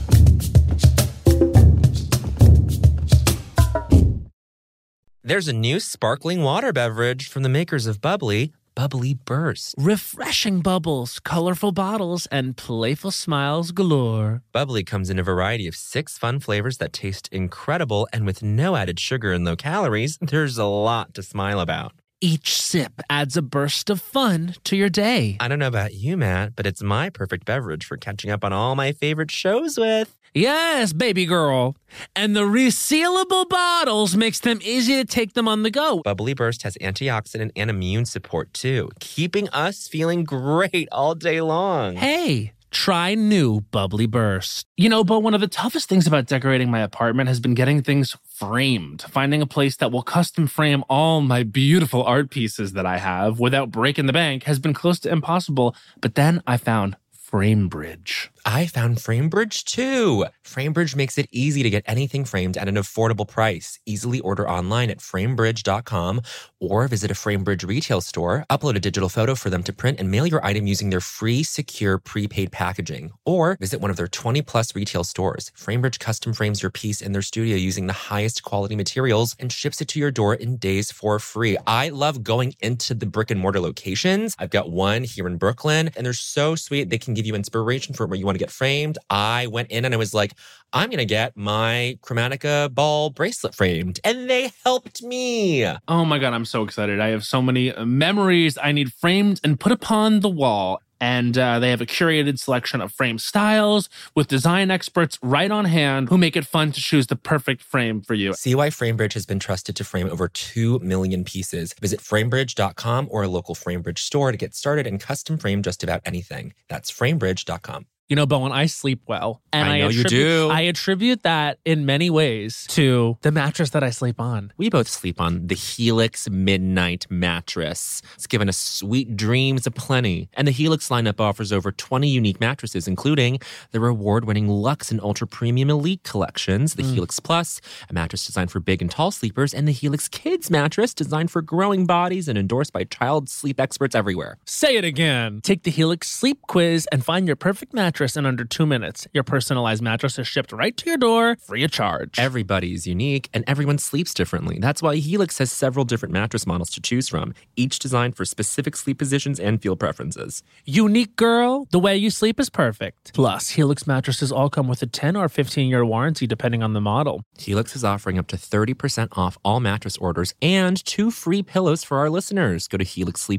There's a new sparkling water beverage from the makers of Bubbly, Bubbly Burst. Refreshing bubbles, colorful bottles, and playful smiles galore. Bubbly comes in a variety of 6 fun flavors that taste incredible, and with no added sugar and low calories, there's a lot to smile about. Each sip adds a burst of fun to your day. I don't know about you, Matt, but it's my perfect beverage for catching up on all my favorite shows with. Yes, baby girl. And the resealable bottles makes them easy to take them on the go. Bubbly Burst has antioxidant and immune support, too, keeping us feeling great all day long. Hey, try new Bubbly Burst. You know, but one of the toughest things about decorating my apartment has been getting things framed. Finding a place that will custom frame all my beautiful art pieces that I have without breaking the bank has been close to impossible. But then I found FrameBridge. I found FrameBridge too. FrameBridge makes it easy to get anything framed at an affordable price. Easily order online at framebridge.com or visit a FrameBridge retail store, upload a digital photo for them to print and mail your item using their free, secure, prepaid packaging. Or visit one of their 20-plus retail stores. FrameBridge custom frames your piece in their studio using the highest quality materials and ships it to your door in days for free. I love going into the brick and mortar locations. I've got one here in Brooklyn, and they're so sweet. They can give you inspiration for where you want to get framed. I went in and I was like, I'm going to get my Chromatica ball bracelet framed. And they helped me. Oh my God, I'm so excited. I have so many memories I need framed and put upon the wall. And they have a curated selection of frame styles with design experts right on hand who make it fun to choose the perfect frame for you. See why FrameBridge has been trusted to frame over 2 million pieces. Visit framebridge.com or a local FrameBridge store to get started and custom frame just about anything. That's framebridge.com. You know, Bowen, I sleep well. And I know you do. I attribute that in many ways to the mattress that I sleep on. We both sleep on the Helix Midnight Mattress. It's given us sweet dreams aplenty. And the Helix lineup offers over 20 unique mattresses, including the award-winning Luxe and Ultra Premium Elite collections, the Helix Plus, a mattress designed for big and tall sleepers, and the Helix Kids mattress designed for growing bodies and endorsed by child sleep experts everywhere. Say it again. Take the Helix Sleep Quiz and find your perfect mattress in under 2 minutes. Your personalized mattress is shipped right to your door, free of charge. Everybody is unique, and everyone sleeps differently. That's why Helix has several different mattress models to choose from, each designed for specific sleep positions and feel preferences. Unique, girl. The way you sleep is perfect. Plus, Helix mattresses all come with a 10 or 15-year warranty, depending on the model. Helix is offering up to 30% off all mattress orders and 2 free pillows for our listeners. Go to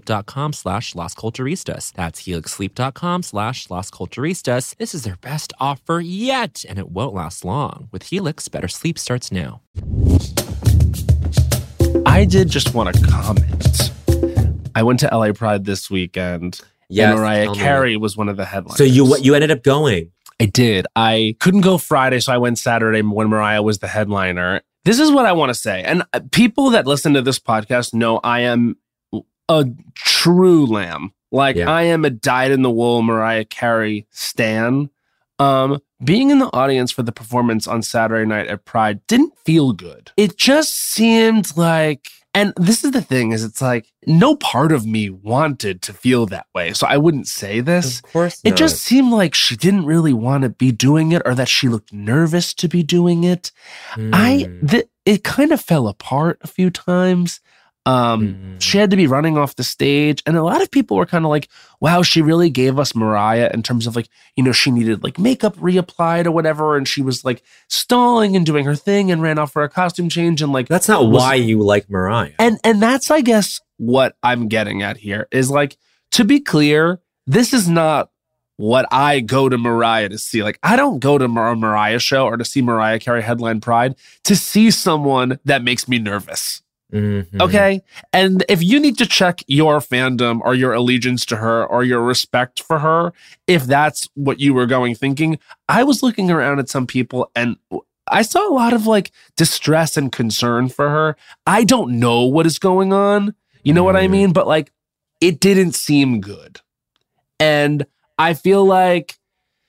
helixsleep.com/LasCulturistas. That's helixsleep.com/LasCulturistas. This is their best offer yet, and it won't last long. With Helix, better sleep starts now. I did just want to comment. I went to LA Pride this weekend. Yes, and Mariah Carey was one of the headliners. So you ended up going? I did. I couldn't go Friday, so I went Saturday when Mariah was the headliner. This is what I want to say. And people that listen to this podcast know I am a true lamb. I am a dyed-in-the-wool Mariah Carey stan. Being in the audience for the performance on Saturday night at Pride didn't feel good. It just seemed like... And this is the thing, is it's like, no part of me wanted to feel that way. So I wouldn't say this. Of course not. It just seemed like she didn't really want to be doing it, or that she looked nervous to be doing it. It kind of fell apart a few times. She had to be running off the stage, and a lot of people were kind of like, wow, she really gave us Mariah in terms of like, you know, she needed like makeup reapplied or whatever, and she was like stalling and doing her thing and ran off for a costume change, and like That's not why you like Mariah. and that's, I guess, what I'm getting at here is like, to be clear, this is not what I go to Mariah to see. Like, I don't go to a Mariah show or to see Mariah Carey headline Pride to see someone that makes me nervous. Mhm. Okay. And if you need to check your fandom or your allegiance to her or your respect for her, if that's what you were going thinking, I was looking around at some people and I saw a lot of like distress and concern for her. I don't know what is going on. You know what I mean? But like, it didn't seem good. And I feel like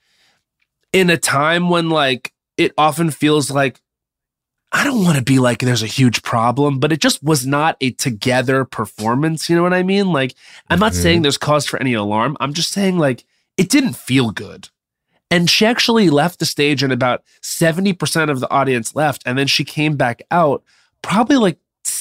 in a time when like, it often feels like, I don't want to be like, there's a huge problem, but it just was not a together performance. You know what I mean? Like, I'm not saying there's cause for any alarm. I'm just saying like, it didn't feel good. And she actually left the stage and about 70% of the audience left. And then she came back out probably like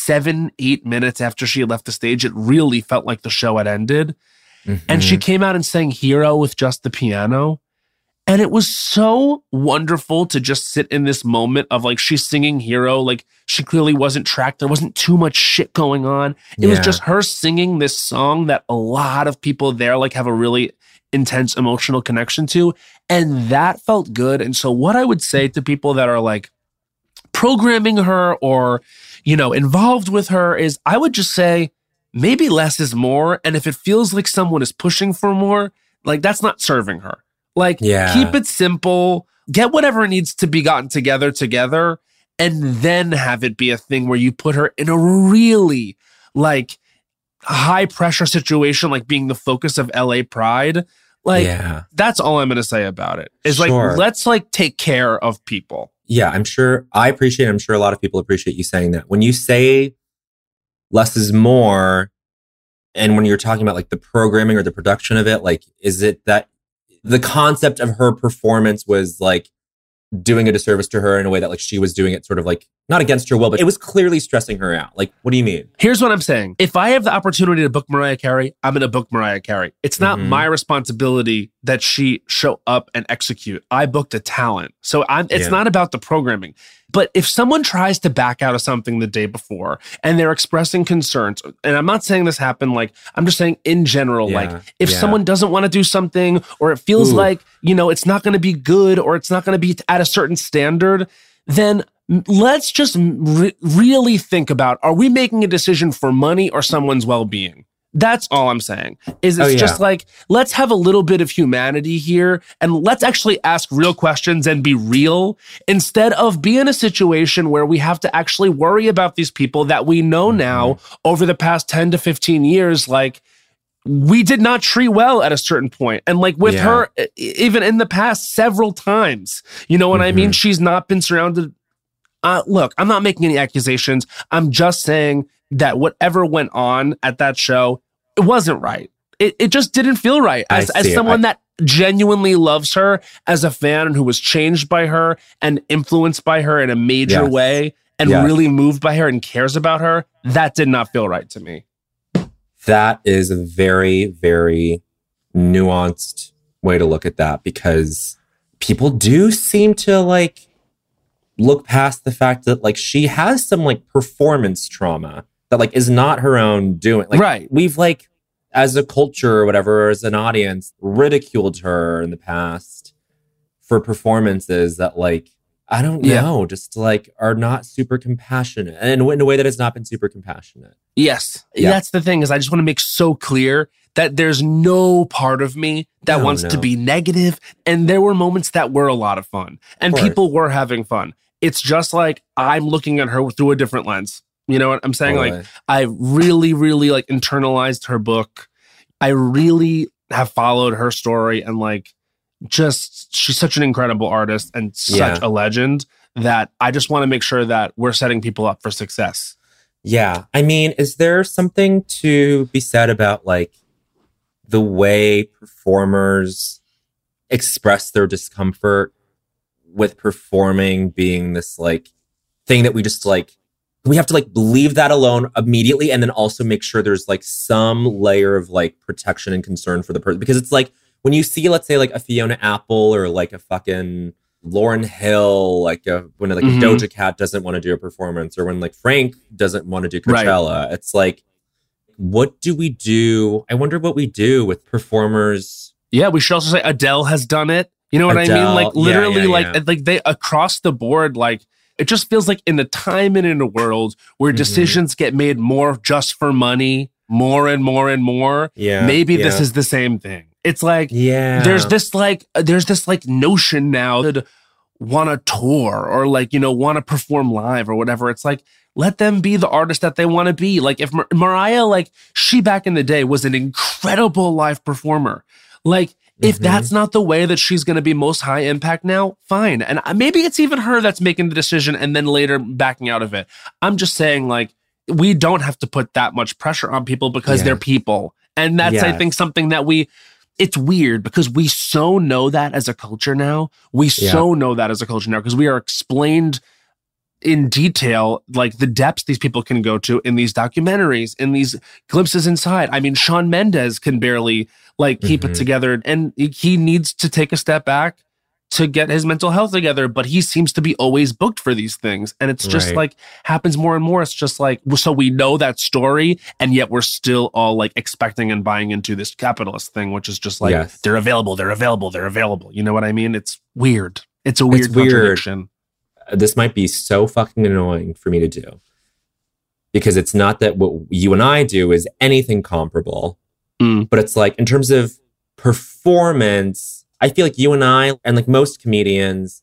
7-8 minutes after she had left the stage. It really felt like the show had ended. And she came out and sang Hero with just the piano. And it was so wonderful to just sit in this moment of like, she's singing Hero. Like, she clearly wasn't tracked. There wasn't too much shit going on. It was just her singing this song that a lot of people there like have a really intense emotional connection to. And that felt good. And so what I would say to people that are like programming her or, you know, involved with her is, I would just say maybe less is more. And if it feels like someone is pushing for more, like, that's not serving her. Like, keep it simple, get whatever needs to be gotten together, and then have it be a thing where you put her in a really like high pressure situation, like being the focus of LA Pride. Like, that's all I'm going to say about it. Is like, let's like take care of people. Yeah, I'm sure a lot of people appreciate you saying that. When you say less is more, and when you're talking about like the programming or the production of it, like, is it that the concept of her performance was like doing a disservice to her in a way that like she was doing it sort of like not against her will, but it was clearly stressing her out? Like, what do you mean? Here's what I'm saying. If I have the opportunity to book Mariah Carey, I'm going to book Mariah Carey. It's not my responsibility that she show up and execute. I booked a talent. So it's not about the programming. But if someone tries to back out of something the day before and they're expressing concerns, and I'm not saying this happened, like, I'm just saying in general, like, if someone doesn't want to do something, or it feels like, you know, it's not going to be good, or it's not going to be at a certain standard, then let's just really think about, are we making a decision for money or someone's well-being? That's all I'm saying. It's just like, let's have a little bit of humanity here, and let's actually ask real questions and be real, instead of be in a situation where we have to actually worry about these people that we know now over the past 10 to 15 years, like, we did not treat well at a certain point. And like with her, even in the past several times, you know what I mean? She's not been surrounded. Look, I'm not making any accusations. I'm just saying that whatever went on at that show, it wasn't right. It just didn't feel right. As someone that genuinely loves her, as a fan who was changed by her and influenced by her in a major way, and really moved by her and cares about her, that did not feel right to me. That is a very, very nuanced way to look at that, because people do seem to like look past the fact that like she has some like performance trauma that like is not her own doing. Like, we've like, as a culture or whatever, as an audience, ridiculed her in the past for performances that like, I don't know, just like are not super compassionate, and in a way that has not been super compassionate. Yes. That's the thing, is I just want to make so clear that there's no part of me that wants to be negative. And there were moments that were a lot of fun, and people were having fun. It's just like, I'm looking at her through a different lens. You know what I'm saying? Like, I really, really like internalized her book. I really have followed her story, and like, just, she's such an incredible artist and such a legend that I just want to make sure that we're setting people up for success. Yeah. I mean, is there something to be said about like the way performers express their discomfort with performing being this like thing that we just like, we have to like leave that alone immediately and then also make sure there's like some layer of like protection and concern for the person. Because it's like when you see, let's say like a Fiona Apple or like a fucking Lauryn Hill, like when like a Doja Cat doesn't want to do a performance, or when like Frank doesn't want to do Coachella, right. It's like, what do we do? I wonder what we do with performers. Yeah, we should also say Adele has done it. You know what I mean? Like literally, like they across the board, like it just feels like in a time and in a world where decisions get made more just for money, more and more and more. Yeah, maybe this is the same thing. It's like there's this like notion now that want to tour or like, you know, want to perform live or whatever. It's like, let them be the artist that they want to be. Like if Mariah, like she back in the day was an incredible live performer. Like if that's not the way that she's going to be most high impact now, fine. And maybe it's even her that's making the decision and then later backing out of it. I'm just saying like, we don't have to put that much pressure on people because they're people. And that's, I think, something that it's weird because we so know that as a culture now. We so know that as a culture now because we are explained in detail, like the depths these people can go to in these documentaries, in these glimpses inside. I mean, Shawn Mendes can barely like keep it together and he needs to take a step back to get his mental health together, but he seems to be always booked for these things. And it's just like happens more and more. It's just like, so we know that story and yet we're still all like expecting and buying into this capitalist thing, which is just like, they're available. You know what I mean? It's weird. It's a weird contradiction. This might be so fucking annoying for me to do because it's not that what you and I do is anything comparable, but it's like in terms of performance, I feel like you and I, and like most comedians,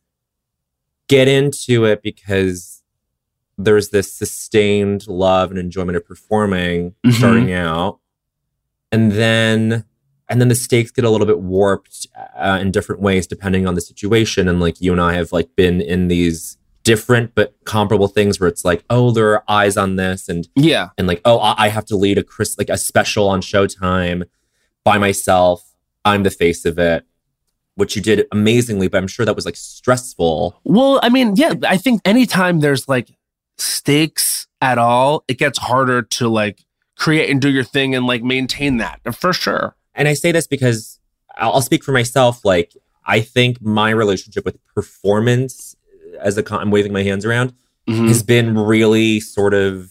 get into it because there's this sustained love and enjoyment of performing starting out. And then the stakes get a little bit warped in different ways depending on the situation. And like you and I have like been in these different but comparable things where it's like, oh, there are eyes on this. And like, oh, I have to lead a special on Showtime by myself. I'm the face of it. Which you did amazingly, but I'm sure that was like stressful. Well, I mean, yeah, I think anytime there's like stakes at all, it gets harder to like create and do your thing and like maintain that for sure. And I say this because I'll speak for myself. Like, I think my relationship with performance I'm waving my hands around has been really sort of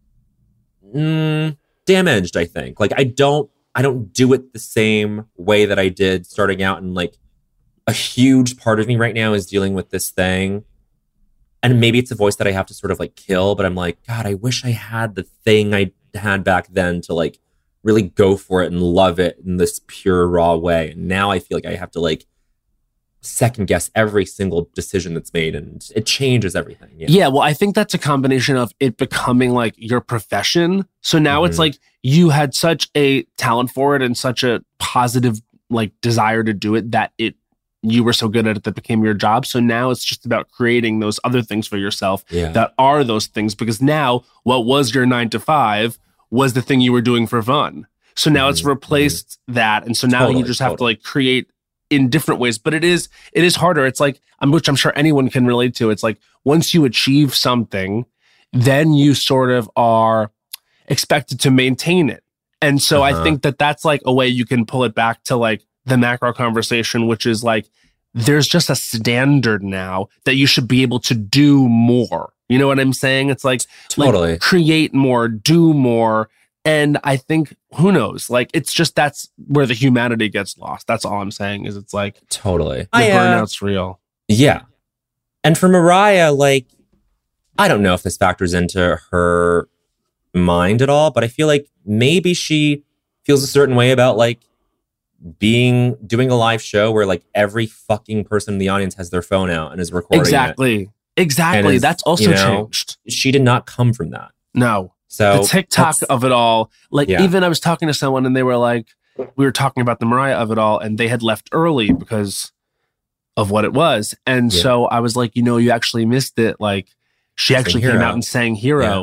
damaged, I think. Like, I don't do it the same way that I did starting out, and like, a huge part of me right now is dealing with this thing. And maybe it's a voice that I have to sort of like kill, but I'm like, God, I wish I had the thing I had back then to like really go for it and love it in this pure, raw way. And now I feel like I have to like second guess every single decision that's made, and it changes everything. Yeah, well, I think that's a combination of it becoming like your profession. So now it's like you had such a talent for it and such a positive like desire to do it that you were so good at it that became your job. So now it's just about creating those other things for yourself that are those things. Because now what was your 9 to 5 was the thing you were doing for fun. So now it's replaced that. And so now you just have to like create in different ways. But it is harder. It's like, which I'm sure anyone can relate to. It's like once you achieve something, then you sort of are expected to maintain it. And so I think that's like a way you can pull it back to like the macro conversation, which is like, there's just a standard now that you should be able to do more. You know what I'm saying? It's like, like create more, do more. And I think, who knows? Like, it's just, that's where the humanity gets lost. That's all I'm saying is it's like, the burnout's real. Yeah. And for Mariah, like, I don't know if this factors into her mind at all, but I feel like maybe she feels a certain way about like doing a live show where like every fucking person in the audience has their phone out and is recording Exactly. That's also changed. She did not come from that. No. So the TikTok of it all, like even I was talking to someone and they were like, we were talking about the Mariah of it all and they had left early because of what it was. And so I was like, you actually missed it. Like she actually came out and sang Hero.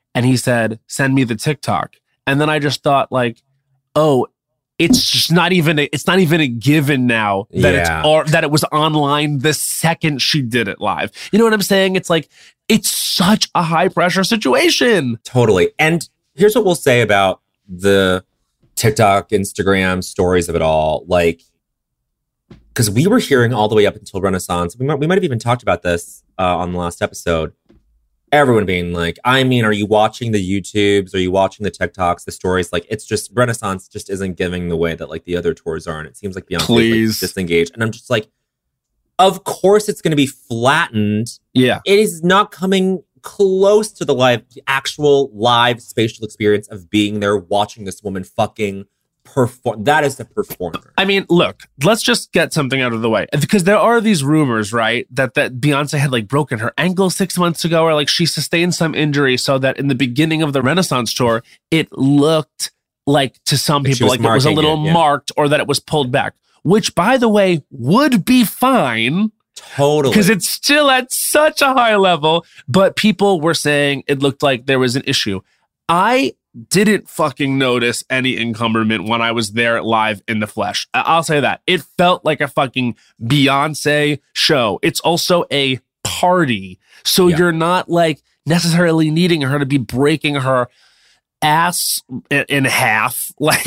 And he said, send me the TikTok. And then I just thought like, oh, it's just not even a given now that that it was online the second she did it live. You know what I'm saying? It's like, it's such a high pressure situation. Totally. And here's what we'll say about the TikTok, Instagram stories of it all. Like, because we were hearing all the way up until Renaissance. We might have even talked about this on the last episode. Everyone being like, I mean, are you watching the YouTubes? Are you watching the TikToks, the stories? Like, it's just Renaissance just isn't giving the way that like the other tours are. And it seems like Beyonce is like, disengaged. And I'm just like, of course it's going to be flattened. Yeah. It is not coming close to the actual live spatial experience of being there watching this woman fucking perform. That is the performer. I mean, look, let's just get something out of the way. Because there are these rumors, right, that Beyonce had like broken her ankle 6 months ago, or like she sustained some injury so that in the beginning of the Renaissance tour, it looked like to some people like it was a little marked or that it was pulled back, which by the way, would be fine. Totally. Because it's still at such a high level, but people were saying it looked like there was an issue. I didn't fucking notice any encumberment when I was there live in the flesh. I'll say that. It felt like a fucking Beyonce show. It's also a party. So you're not like necessarily needing her to be breaking her ass in half. Like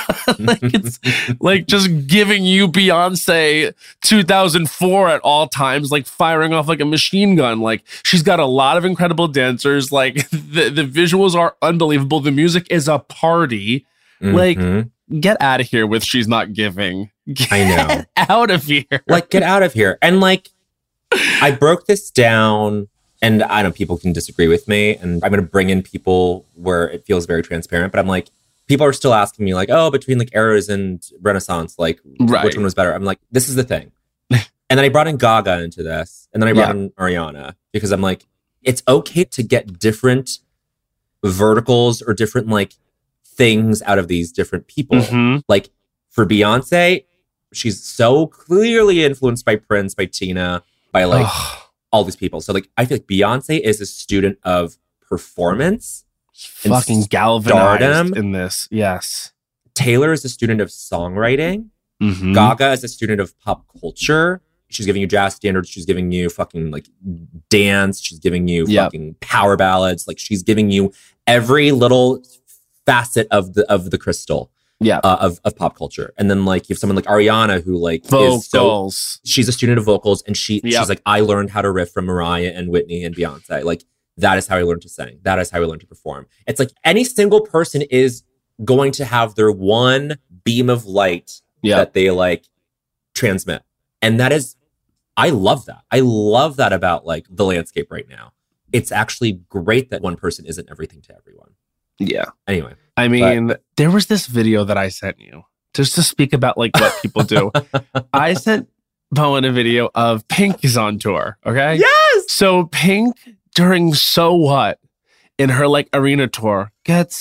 it's like just giving you Beyonce 2004 at all times, like firing off like a machine gun. Like she's got a lot of incredible dancers. Like the visuals are unbelievable. The music is a party. Like get out of here with she's not giving. Get out of here. Like get out of here. And like I broke this down. And I know people can disagree with me, and I'm going to bring in people where it feels very transparent. But I'm like, people are still asking me like, oh, between like Eras and Renaissance, like which one was better? I'm like, this is the thing. And then I brought in Gaga into this, and then I brought in Ariana because I'm like, it's okay to get different verticals or different like things out of these different people. Like for Beyonce, she's so clearly influenced by Prince, by Tina, by like. All these people. So like, I feel like Beyonce is a student of performance. Fucking galvanized in this. Yes. Taylor is a student of songwriting. Gaga is a student of pop culture. She's giving you jazz standards. She's giving you fucking like dance. She's giving you fucking power ballads. Like she's giving you every little facet of the crystal. Of pop culture. And then like you have someone like Ariana who like vocals. She's a student of vocals, and she's like, I learned how to riff from Mariah and Whitney and Beyonce. Like that is how I learned to sing. That is how I learned to perform. It's like any single person is going to have their one beam of light that they like transmit. And that is, I love that. I love that about like the landscape right now. It's actually great that one person isn't everything to everyone. Yeah. Anyway. I mean, there was this video that I sent you just to speak about like what people do. I sent Bowen a video of Pink is on tour. Okay. Yes. So Pink during So What in her like arena tour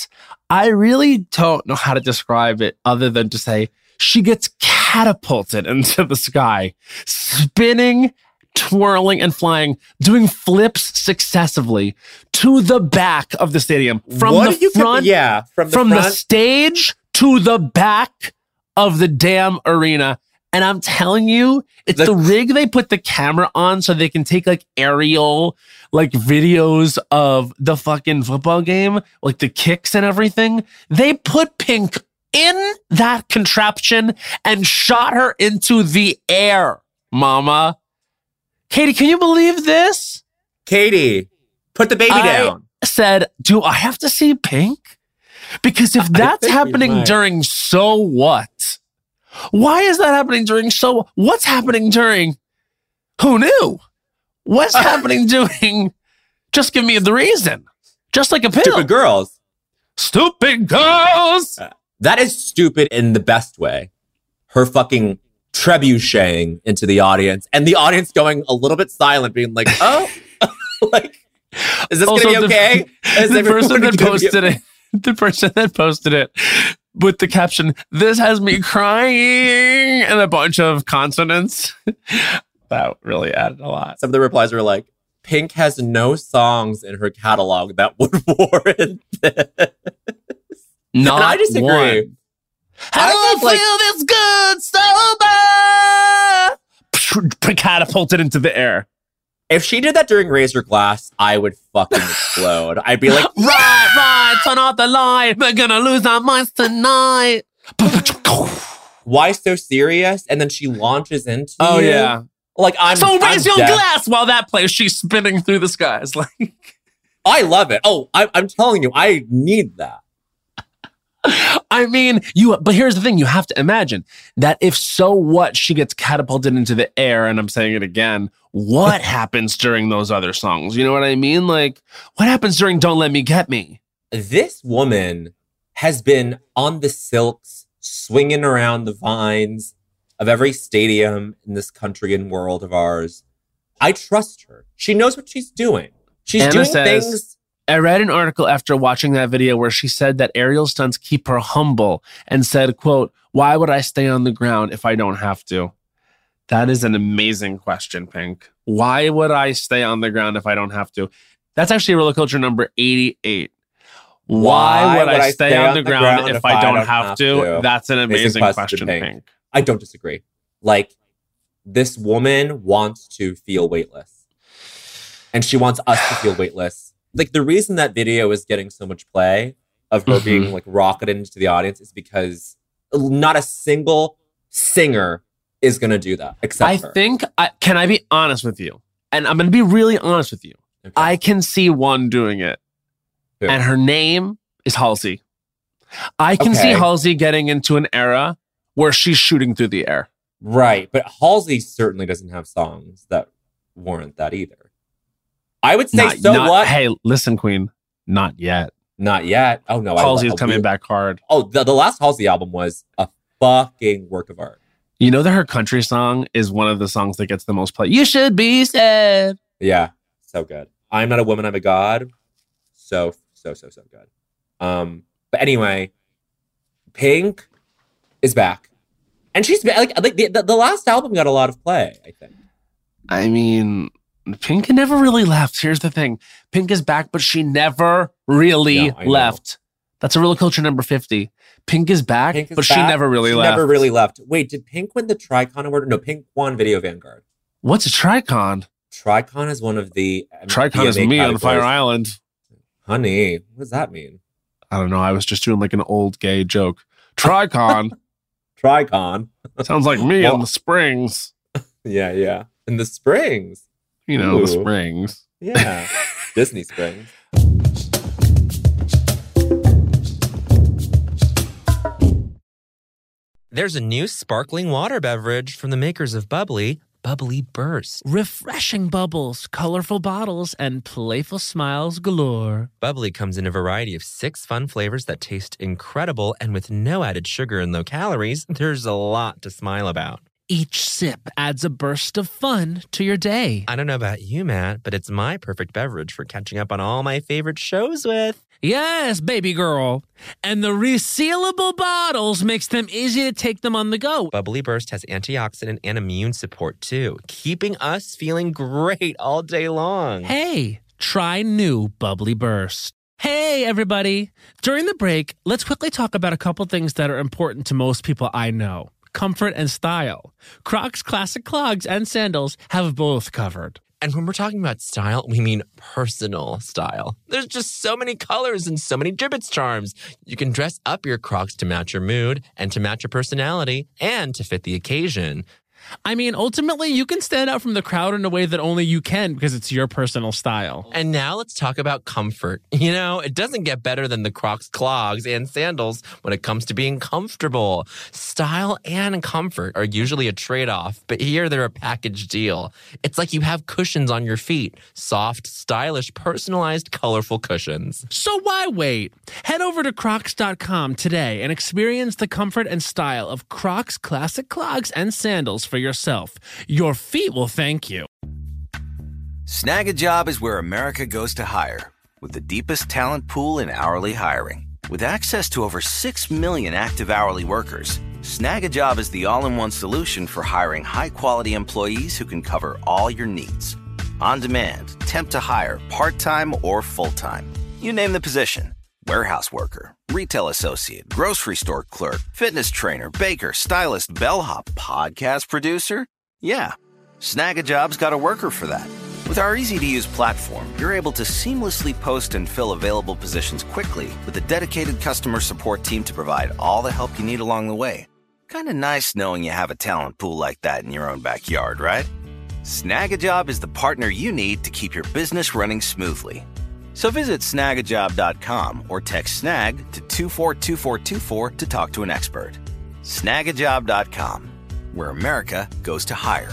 I really don't know how to describe it other than to say she gets catapulted into the sky, spinning, twirling and flying, doing flips successively to the back of the stadium. From the front, from the stage to the back of the damn arena. And I'm telling you, it's the rig they put the camera on so they can take like aerial like videos of the fucking football game, like the kicks and everything. They put Pink in that contraption and shot her into the air, mama. Katie, can you believe this? Katie, put the baby down. I said, do I have to see Pink? Because if that's happening during So What, why is that happening during what's happening during Who Knew? What's happening during Just Give Me the Reason? Just Like a Pill. Stupid Girls. Stupid Girls. That is stupid in the best way. Her fucking trebucheting into the audience, and the audience going a little bit silent, being like, "Oh, like, is this going to be okay?" The person that posted it with the caption, "This has me crying," and a bunch of consonants. That really added a lot. Some of the replies were like, Pink has no songs in her catalog that would warrant this. Not And I disagree. one. How do I feel this good sober? Catapulted into the air. If she did that during Razor Glass, I would fucking explode. I'd be like, Right, turn off the light. We're gonna lose our minds tonight. why so serious? And then she launches into Oh, you. yeah. Like, I'm Raise your dead. glass while that plays. She's spinning through the skies. Like, I love it. Oh, I'm telling you, I need that. I mean, but here's the thing. You have to imagine that if so what, she gets catapulted into the air, and I'm saying it again, what happens during those other songs? You know what I mean? Like, what happens during Don't Let Me Get Me? This woman has been on the silks, swinging around the vines of every stadium in this country and world of ours. I trust her. She knows what she's doing. She's Anna doing says, things. I read an article after watching that video where she said that aerial stunts keep her humble and said, quote, why would I stay on the ground if I don't have to? That is an amazing question, Pink. Why would I stay on the ground if I don't have to? That's actually roller culture number 88. Why would I stay on the ground if I don't have to? That's an amazing question, Pink. I don't disagree. Like, this woman wants to feel weightless. And she wants us to feel weightless. Like, the reason that video is getting so much play of her being like rocketed into the audience is because not a single singer is going to do that except her. Can I be honest with you? And I'm going to be really honest with you. Okay. I can see one doing it. Who? And her name is Halsey. I can see Halsey getting into an era where she's shooting through the air. Right. But Halsey certainly doesn't have songs that warrant that either. I would say what? Hey, listen, Queen. Not yet. Not yet. Oh, no. Halsey's coming back hard. Oh, the last Halsey album was a fucking work of art. You know that her country song is one of the songs that gets the most play. You should be sad. Yeah. So good. I'm Not a Woman, I'm a God. So good. But anyway, Pink is back. And she's like the last album got a lot of play, I think. I mean, Pink never really left. Here's the thing. Pink is back, but she never really left. That's a roller culture number 50. Pink is back, she never really left. Never really left. Wait, did Pink win the Tricon Award? No, Pink won Video Vanguard. What's a Tricon? Tricon is one of the... Tricon is me on Fire Island. Honey, what does that mean? I don't know. I was just doing like an old gay joke. Tricon. Tricon. Sounds like me in the Springs. Yeah. In the Springs. You know, the Springs. Yeah. Disney Springs. There's a new sparkling water beverage from the makers of Bubbly, Bubbly Burst. Refreshing bubbles, colorful bottles, and playful smiles galore. Bubbly comes in a variety of 6 fun flavors that taste incredible, and with no added sugar and low calories, there's a lot to smile about. Each sip adds a burst of fun to your day. I don't know about you, Matt, but it's my perfect beverage for catching up on all my favorite shows with. Yes, baby girl. And the resealable bottles makes them easy to take them on the go. Bubbly Burst has antioxidant and immune support, too, keeping us feeling great all day long. Hey, try new Bubbly Burst. Hey, everybody. During the break, let's quickly talk about a couple things that are important to most people I know. Comfort and style. Crocs classic clogs and sandals have both covered. And when we're talking about style, we mean personal style. There's just so many colors and so many Jibbitz charms. You can dress up your Crocs to match your mood and to match your personality and to fit the occasion. I mean, ultimately, you can stand out from the crowd in a way that only you can because it's your personal style. And now let's talk about comfort. You know, it doesn't get better than the Crocs clogs and sandals when it comes to being comfortable. Style and comfort are usually a trade-off, but here they're a package deal. It's like you have cushions on your feet. Soft, stylish, personalized, colorful cushions. So why wait? Head over to Crocs.com today and experience the comfort and style of Crocs classic clogs and sandals for yourself. Your feet will thank you. Snag a Job is where America goes to hire, with the deepest talent pool in hourly hiring. With access to over 6 million active hourly workers, Snag a Job is the all-in-one solution for hiring high-quality employees who can cover all your needs. On demand, temp to hire, part-time or full-time. You name the position. Warehouse worker, retail associate, grocery store clerk, fitness trainer, baker, stylist, bellhop, podcast producer. Yeah, Snag-a-Job's got a worker for that. With our easy-to-use platform, you're able to seamlessly post and fill available positions quickly with a dedicated customer support team to provide all the help you need along the way. Kind of nice knowing you have a talent pool like that in your own backyard, right? Snag-a-Job is the partner you need to keep your business running smoothly. So visit snagajob.com or text snag to 242424 to talk to an expert. Snagajob.com, where America goes to hire.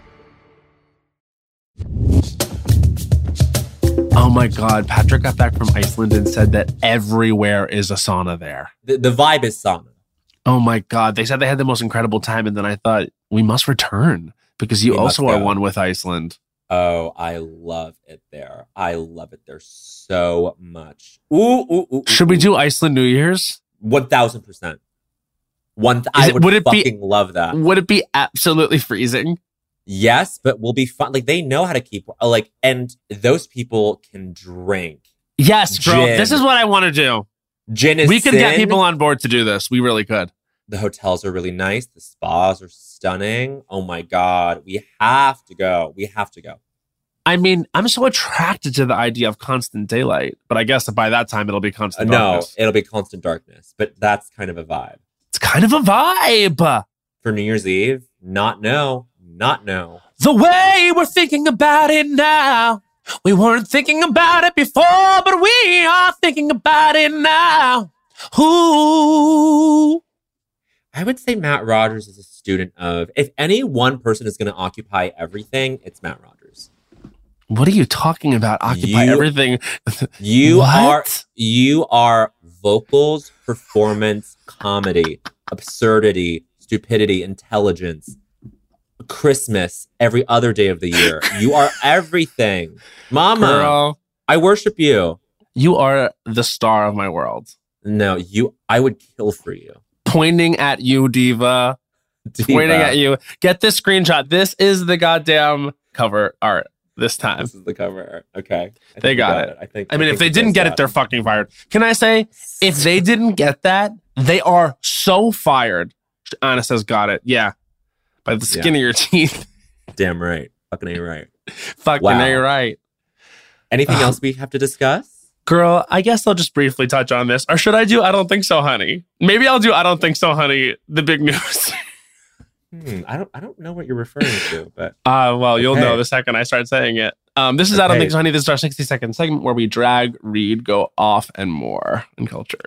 Oh my God. Patrick got back from Iceland and said that everywhere is a sauna there. The vibe is sauna. Oh my God. They said they had the most incredible time. And then I thought, we must return because you We also must are go. one with Iceland. Oh, I love it there. I love it there so much. Ooh. Should we do Iceland New Year's? 1,000%. Would would it be- fucking love that. Would it be absolutely freezing? Yes, but we'll be fun. Like, they know how to keep, like, and those people can drink. Yes, bro. Gin. This is what I want to do. Gin is We could get sin. people on board to do this. We really could. The hotels are really nice. The spas are stunning. Oh my God. We have to go. I mean, I'm so attracted to the idea of constant daylight, but I guess by that time it'll be constant No, darkness. it'll be constant darkness, but that's kind of a vibe. It's kind of a vibe. For New Year's Eve, not no. The way we're thinking about it now. We weren't thinking about it before, but we are thinking about it now. Ooh. I would say Matt Rogers is a student of, if any one person is going to occupy everything, it's Matt Rogers. What are you talking about? Occupy You- everything. You What? are vocals, performance, comedy, absurdity, stupidity, intelligence, Christmas, every other day of the year. You are everything. Mama, Girl, I worship you. you are the star of my world. No, I would kill for you. Pointing at you, diva. Pointing at you. Get this screenshot. This is the goddamn cover art this time. This is the cover art. Okay. I They think we got it. I think if they we didn't guessed get that. it, they're fucking fired. Can I say, if they didn't get that, they are so fired. Anna says, got it. Yeah. By the skin of your teeth. Damn right. Fucking A right. Fucking Wow. A right. Anything else we have to discuss? Girl, I guess I'll just briefly touch on this. Or should I do I Don't Think So, Honey? Maybe I'll do I Don't Think So, Honey, the big news. I don't know what you're referring to, but Well, you'll Okay. know the second I start saying it. This is I Don't Okay. Think So, Honey. This is our 60-second segment where we drag, read, go off, and more in culture.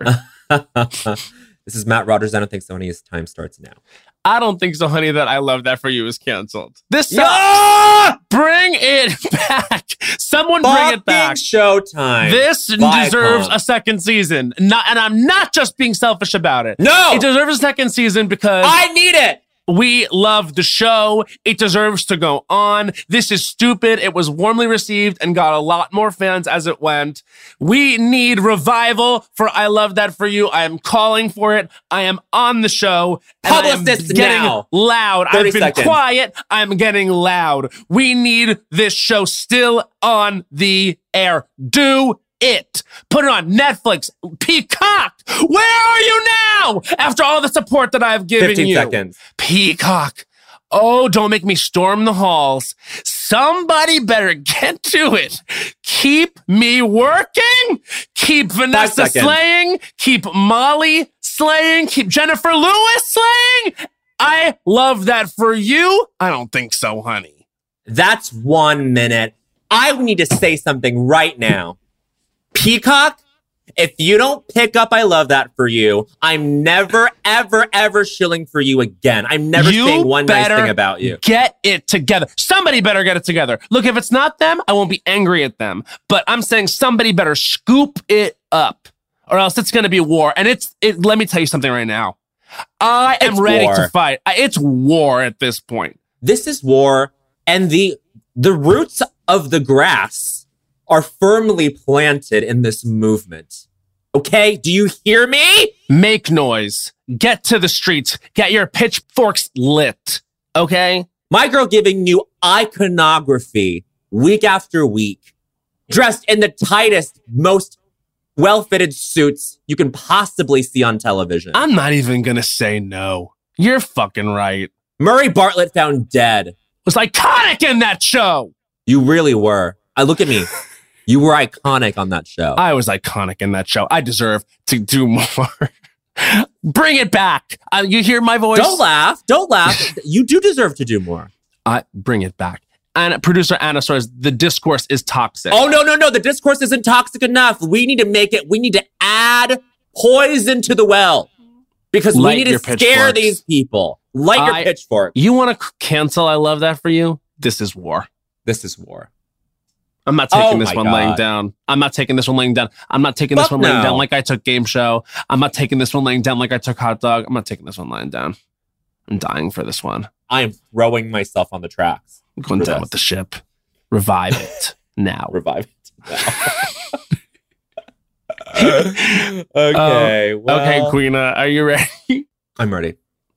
this is Matt Rogers. I don't think so. Any his time starts now. I Don't Think So, Honey, that I Love That For You is canceled. This Yeah! sucks. Bring it back. Someone bring it back. Showtime. This Viacom. deserves a second season. And I'm not just being selfish about it. No! It deserves a second season because I need it. we love the show. It deserves to go on. This is stupid. It was warmly received and got a lot more fans as it went. We need revival for I Love That For You. I am calling for it. I am on the show. And I am Publicists getting now. loud. 30 I've been seconds. quiet. I'm getting loud. We need this show still on the air. Do it. Put it on Netflix. Peacock. Where are you now? After all the support that I've given 15 you. seconds. Peacock. Oh, don't make me storm the halls. Somebody better get to it. Keep me working. Keep Vanessa seconds. slaying. Keep Molly slaying. Keep Jennifer Lewis slaying. I love that for you. I don't think so, honey. That's 1 minute. I need to say something right now. Peacock, if you don't pick up I Love That For You, I'm never, ever, ever shilling for you again. I'm never You saying one nice better thing about you. Get it together. Somebody better get it together. Look, if it's not them, I won't be angry at them. But I'm saying somebody better scoop it up, or else it's going to be war. And let me tell you something right now. I am It's ready war. to fight. It's war at this point. This is war, and the roots of the grass are firmly planted in this movement. Okay? Do you hear me? Make noise. Get to the streets. Get your pitchforks lit. Okay? My girl giving you iconography week after week, dressed in the tightest, most well-fitted suits you can possibly see on television. I'm not even going to say no. You're fucking right. Murray Bartlett found dead. Was iconic in that show. You really were. Look at me. You were iconic on that show. I was iconic in that show. I deserve to do more. Bring it back. You hear my voice? Don't laugh. Don't laugh. You do deserve to do more. Bring it back. And producer Anna says the discourse is toxic. Oh, no. The discourse isn't toxic enough. We need to add poison to the well. Because we need to scare these people. Light your pitchfork. You want to cancel I Love That for You? This is war. This is war. I'm not taking this one laying down. I'm not taking this one laying down. I'm not taking this one laying down like I took Game Show. I'm not taking this one laying down like I took Hot Dog. I'm not taking this one lying down. I'm dying for this one. I am throwing myself on the tracks. I'm going down with the ship. Revive it now. Revive it now. Okay. Okay, Queena, are you ready? I'm ready.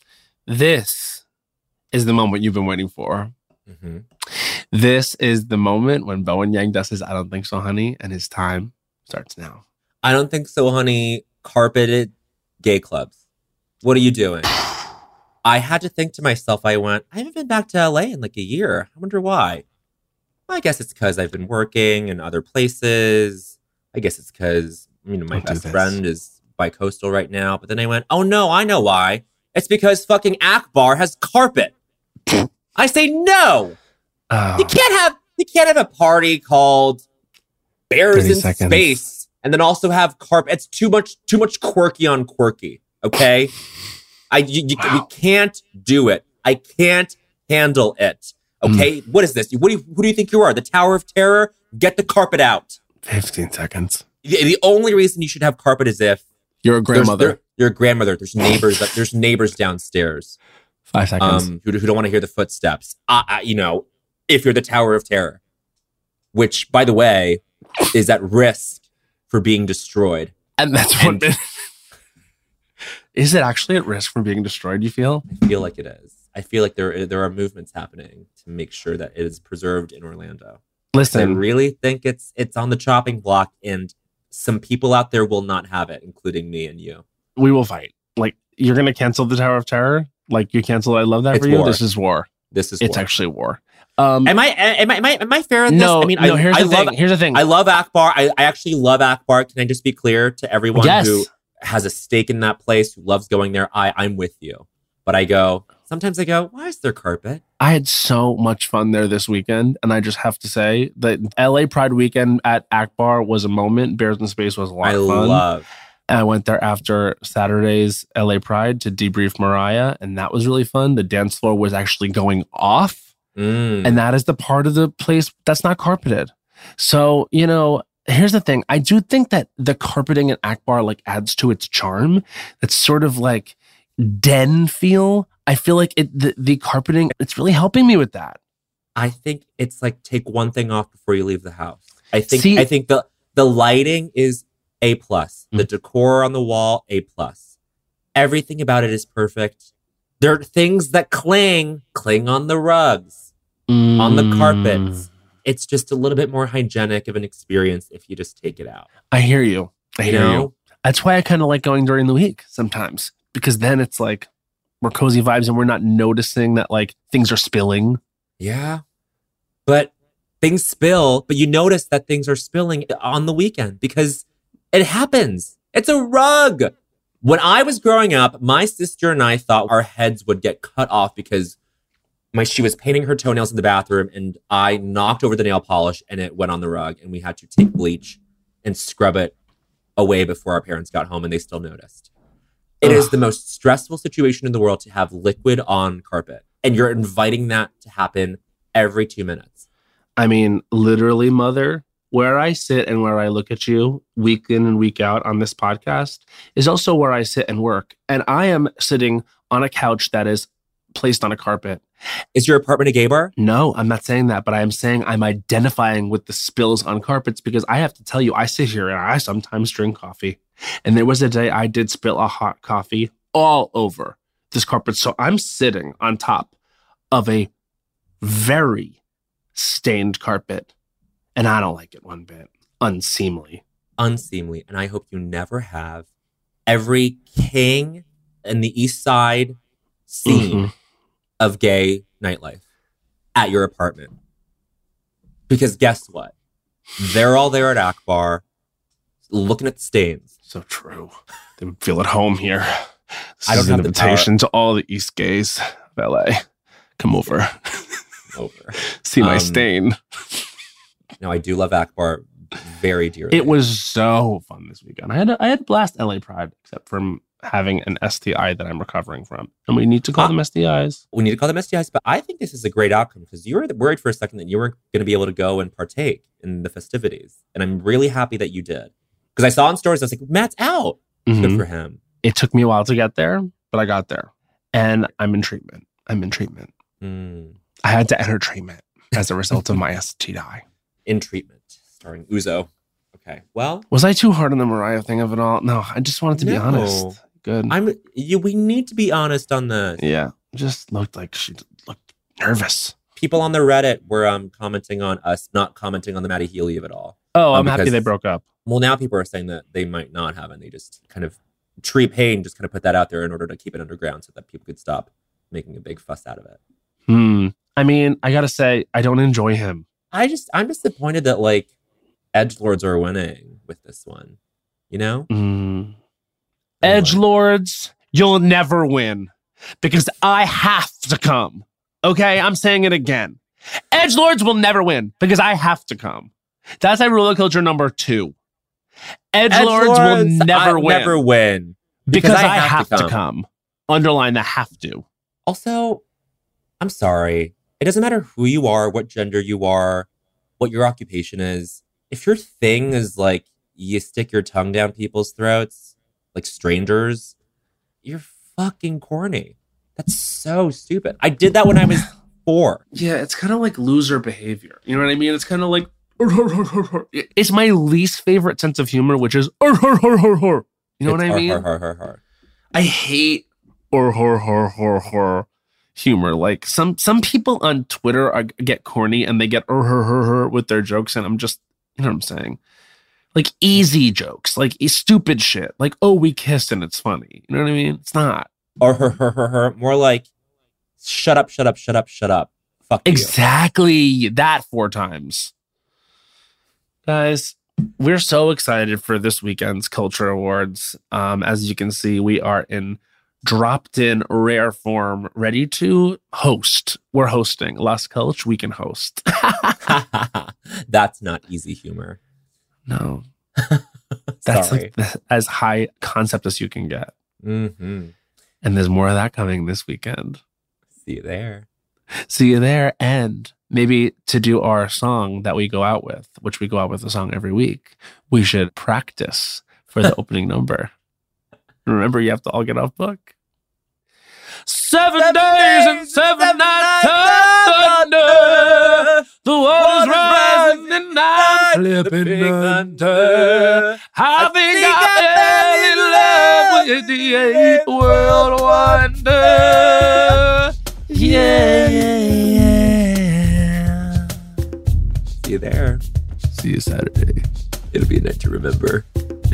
This is the moment you've been waiting for. Mm-hmm. This is the moment when Bowen Yang does his I Don't Think So, Honey, and his time starts now. I don't think so, honey. Carpeted gay clubs. What are you doing? I had to think to myself, I haven't been back to LA in like a year. I wonder why. I guess it's because I've been working in other places. I guess it's because, my best friend is bi-coastal right now. But then I went, oh no, I know why. It's because fucking Akbar has carpet. I say no. Oh. You can't have a party called Bears in Space and then also have carpet. It's too much quirky on quirky. Okay. We can't do it. I can't handle it. Okay. What is this? Who do you think you are? The Tower of Terror? Get the carpet out. 15 seconds. The only reason you should have carpet is if you're a grandmother. You're a grandmother. There's neighbors. There's neighbors downstairs. 5 seconds. Who don't want to hear the footsteps. If you're the Tower of Terror, which, by the way, is at risk for being destroyed. And that's what. Is it actually at risk from being destroyed, you feel? I feel like it is. I feel like there are movements happening to make sure that it is preserved in Orlando. Listen. I really think it's on the chopping block, and some people out there will not have it, including me and you. We will fight. Like, you're going to cancel the Tower of Terror? Like, you cancel I Love That for you? War. This is war. It's actually war. Am I fair in this? No, here's the thing. I love Akbar. I actually love Akbar. Can I just be clear to everyone who has a stake in that place, who loves going there? I'm with you. But sometimes I go, why is there carpet? I had so much fun there this weekend. And I just have to say that LA Pride weekend at Akbar was a moment. Bears in Space was a lot of fun. And I went there after Saturday's LA Pride to debrief Mariah. And that was really fun. The dance floor was actually going off. And that is the part of the place that's not carpeted. So, here's the thing. I do think that the carpeting at Akbar adds to its charm. It's sort of like den feel. I feel like the carpeting, it's really helping me with that. I think it's like take one thing off before you leave the house. I think the lighting is A+. The decor on the wall, A+. Everything about it is perfect. There are things that cling on the rugs, on the carpets. It's just a little bit more hygienic of an experience if you just take it out. I hear you. That's why I kind of like going during the week sometimes, because then it's like we're cozy vibes and we're not noticing that things are spilling. Yeah. But things spill, but you notice that things are spilling on the weekend because it happens. It's a rug. When I was growing up, my sister and I thought our heads would get cut off because she was painting her toenails in the bathroom and I knocked over the nail polish and it went on the rug and we had to take bleach and scrub it away before our parents got home and they still noticed. It is the most stressful situation in the world to have liquid on carpet and you're inviting that to happen every 2 minutes. I mean, literally, mother, where I sit and where I look at you week in and week out on this podcast is also where I sit and work. And I am sitting on a couch that is placed on a carpet. Is your apartment a gay bar? No, I'm not saying that, but I am saying I'm identifying with the spills on carpets because I have to tell you, I sit here and I sometimes drink coffee. And there was a day I did spill a hot coffee all over this carpet. So I'm sitting on top of a very stained carpet. And I don't like it one bit. Unseemly. Unseemly. And I hope you never have every king in the East Side scene of gay nightlife at your apartment. Because guess what? They're all there at Akbar looking at the stains. So true. They would feel at home here. I don't This is an have the invitation to all the East gays of LA. Come over. Over. See my stain. No, I do love Akbar very dearly. It was so fun this weekend. I had a blast LA Pride, except from having an STI that I'm recovering from. And we need to call them STIs. We need to call them STIs, but I think this is a great outcome because you were worried for a second that you weren't going to be able to go and partake in the festivities. And I'm really happy that you did. Because I saw in stories, I was like, Matt's out. Good for him. It took me a while to get there, but I got there. And I'm in treatment. I had to enter treatment as a result of my STI. In treatment, starring Uzo. Okay, well. Was I too hard on the Mariah thing of it all? No, I just wanted to be honest. Good. We need to be honest on this. Yeah, just looked like she looked nervous. People on the Reddit were commenting on us not commenting on the Maddie Healy of it all. Oh, I'm happy they broke up. Well, now people are saying that they might not have, and they just kind of Tree Payne just kind of put that out there in order to keep it underground so that people could stop making a big fuss out of it. I mean, I gotta say, I don't enjoy him. I'm disappointed that like edgelords are winning with this one. You know? Anyway. Edgelords, you'll never win because I have to come. Okay, I'm saying it again. Edgelords will never win because I have to come. That's my roller culture number 2. Edgelords will never win because I have to come. Underline the have to. Also, I'm sorry. It doesn't matter who you are, what gender you are, what your occupation is. If your thing is like you stick your tongue down people's throats, like strangers, you're fucking corny. That's so stupid. I did that when I was 4. Yeah, it's kind of like loser behavior. You know what I mean? It's kind of like it's my least favorite sense of humor, which is You know what I mean? I hate humor. Like some people on Twitter get corny and they get with their jokes, and I'm just, you know what I'm saying? Like easy jokes, like stupid shit. Like, oh, we kissed and it's funny. You know what I mean? It's not. Or more like shut up. Fuck you. Exactly. That 4 times. Guys, we're so excited for this weekend's Culture Awards. As you can see, we are in dropped in rare form, ready to host. We're hosting Las Culture. We can host. That's not easy humor. No. That's like as high concept as you can get. And there's more of that coming this weekend. See you there. And maybe to do our song that we go out with, which we go out with a song every week, we should practice for the opening number. Remember, you have to all get off book. 7 days and 7 nights thunder. The water's rising and I'm slipping under. I think I fell in love with the 8th world wonder. Yeah. See you there. See you Saturday. It'll be a night to remember.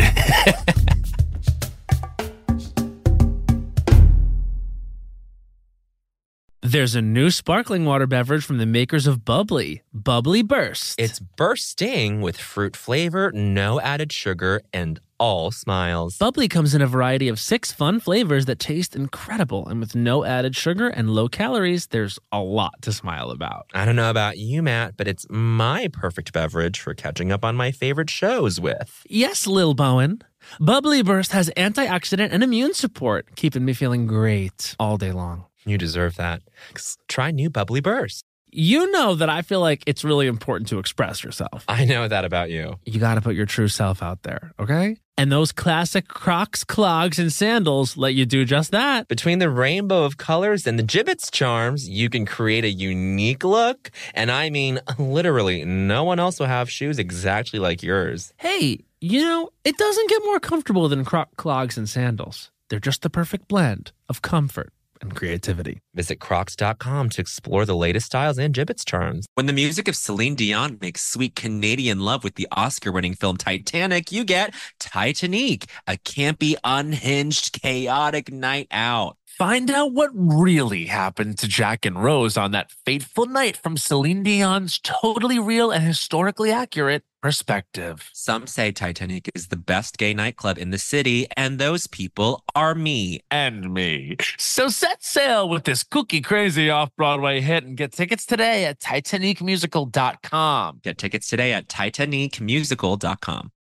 There's a new sparkling water beverage from the makers of Bubbly, Bubbly Burst. It's bursting with fruit flavor, no added sugar, and all smiles. Bubbly comes in a variety of 6 fun flavors that taste incredible, and with no added sugar and low calories, there's a lot to smile about. I don't know about you, Matt, but it's my perfect beverage for catching up on my favorite shows with. Yes, Lil Bowen. Bubbly Burst has antioxidant and immune support, keeping me feeling great all day long. You deserve that. Try new Bubbly Burst. You know that I feel like it's really important to express yourself. I know that about you. You got to put your true self out there, okay? And those classic Crocs, clogs, and sandals let you do just that. Between the rainbow of colors and the Jibbitz charms, you can create a unique look. And I mean, literally, no one else will have shoes exactly like yours. Hey, you know, it doesn't get more comfortable than Croc clogs and sandals. They're just the perfect blend of comfort and creativity. Visit crocs.com to explore the latest styles and Jibbitz charms. When the music of Celine Dion makes sweet Canadian love with the Oscar-winning film Titanic, you get Titanic, a campy, unhinged, chaotic night out. Find out what really happened to Jack and Rose on that fateful night from Celine Dion's totally real and historically accurate perspective. Some say Titanic is the best gay nightclub in the city, and those people are me. And me. So set sail with this kooky crazy off-Broadway hit and get tickets today at TitanicMusical.com. Get tickets today at TitanicMusical.com.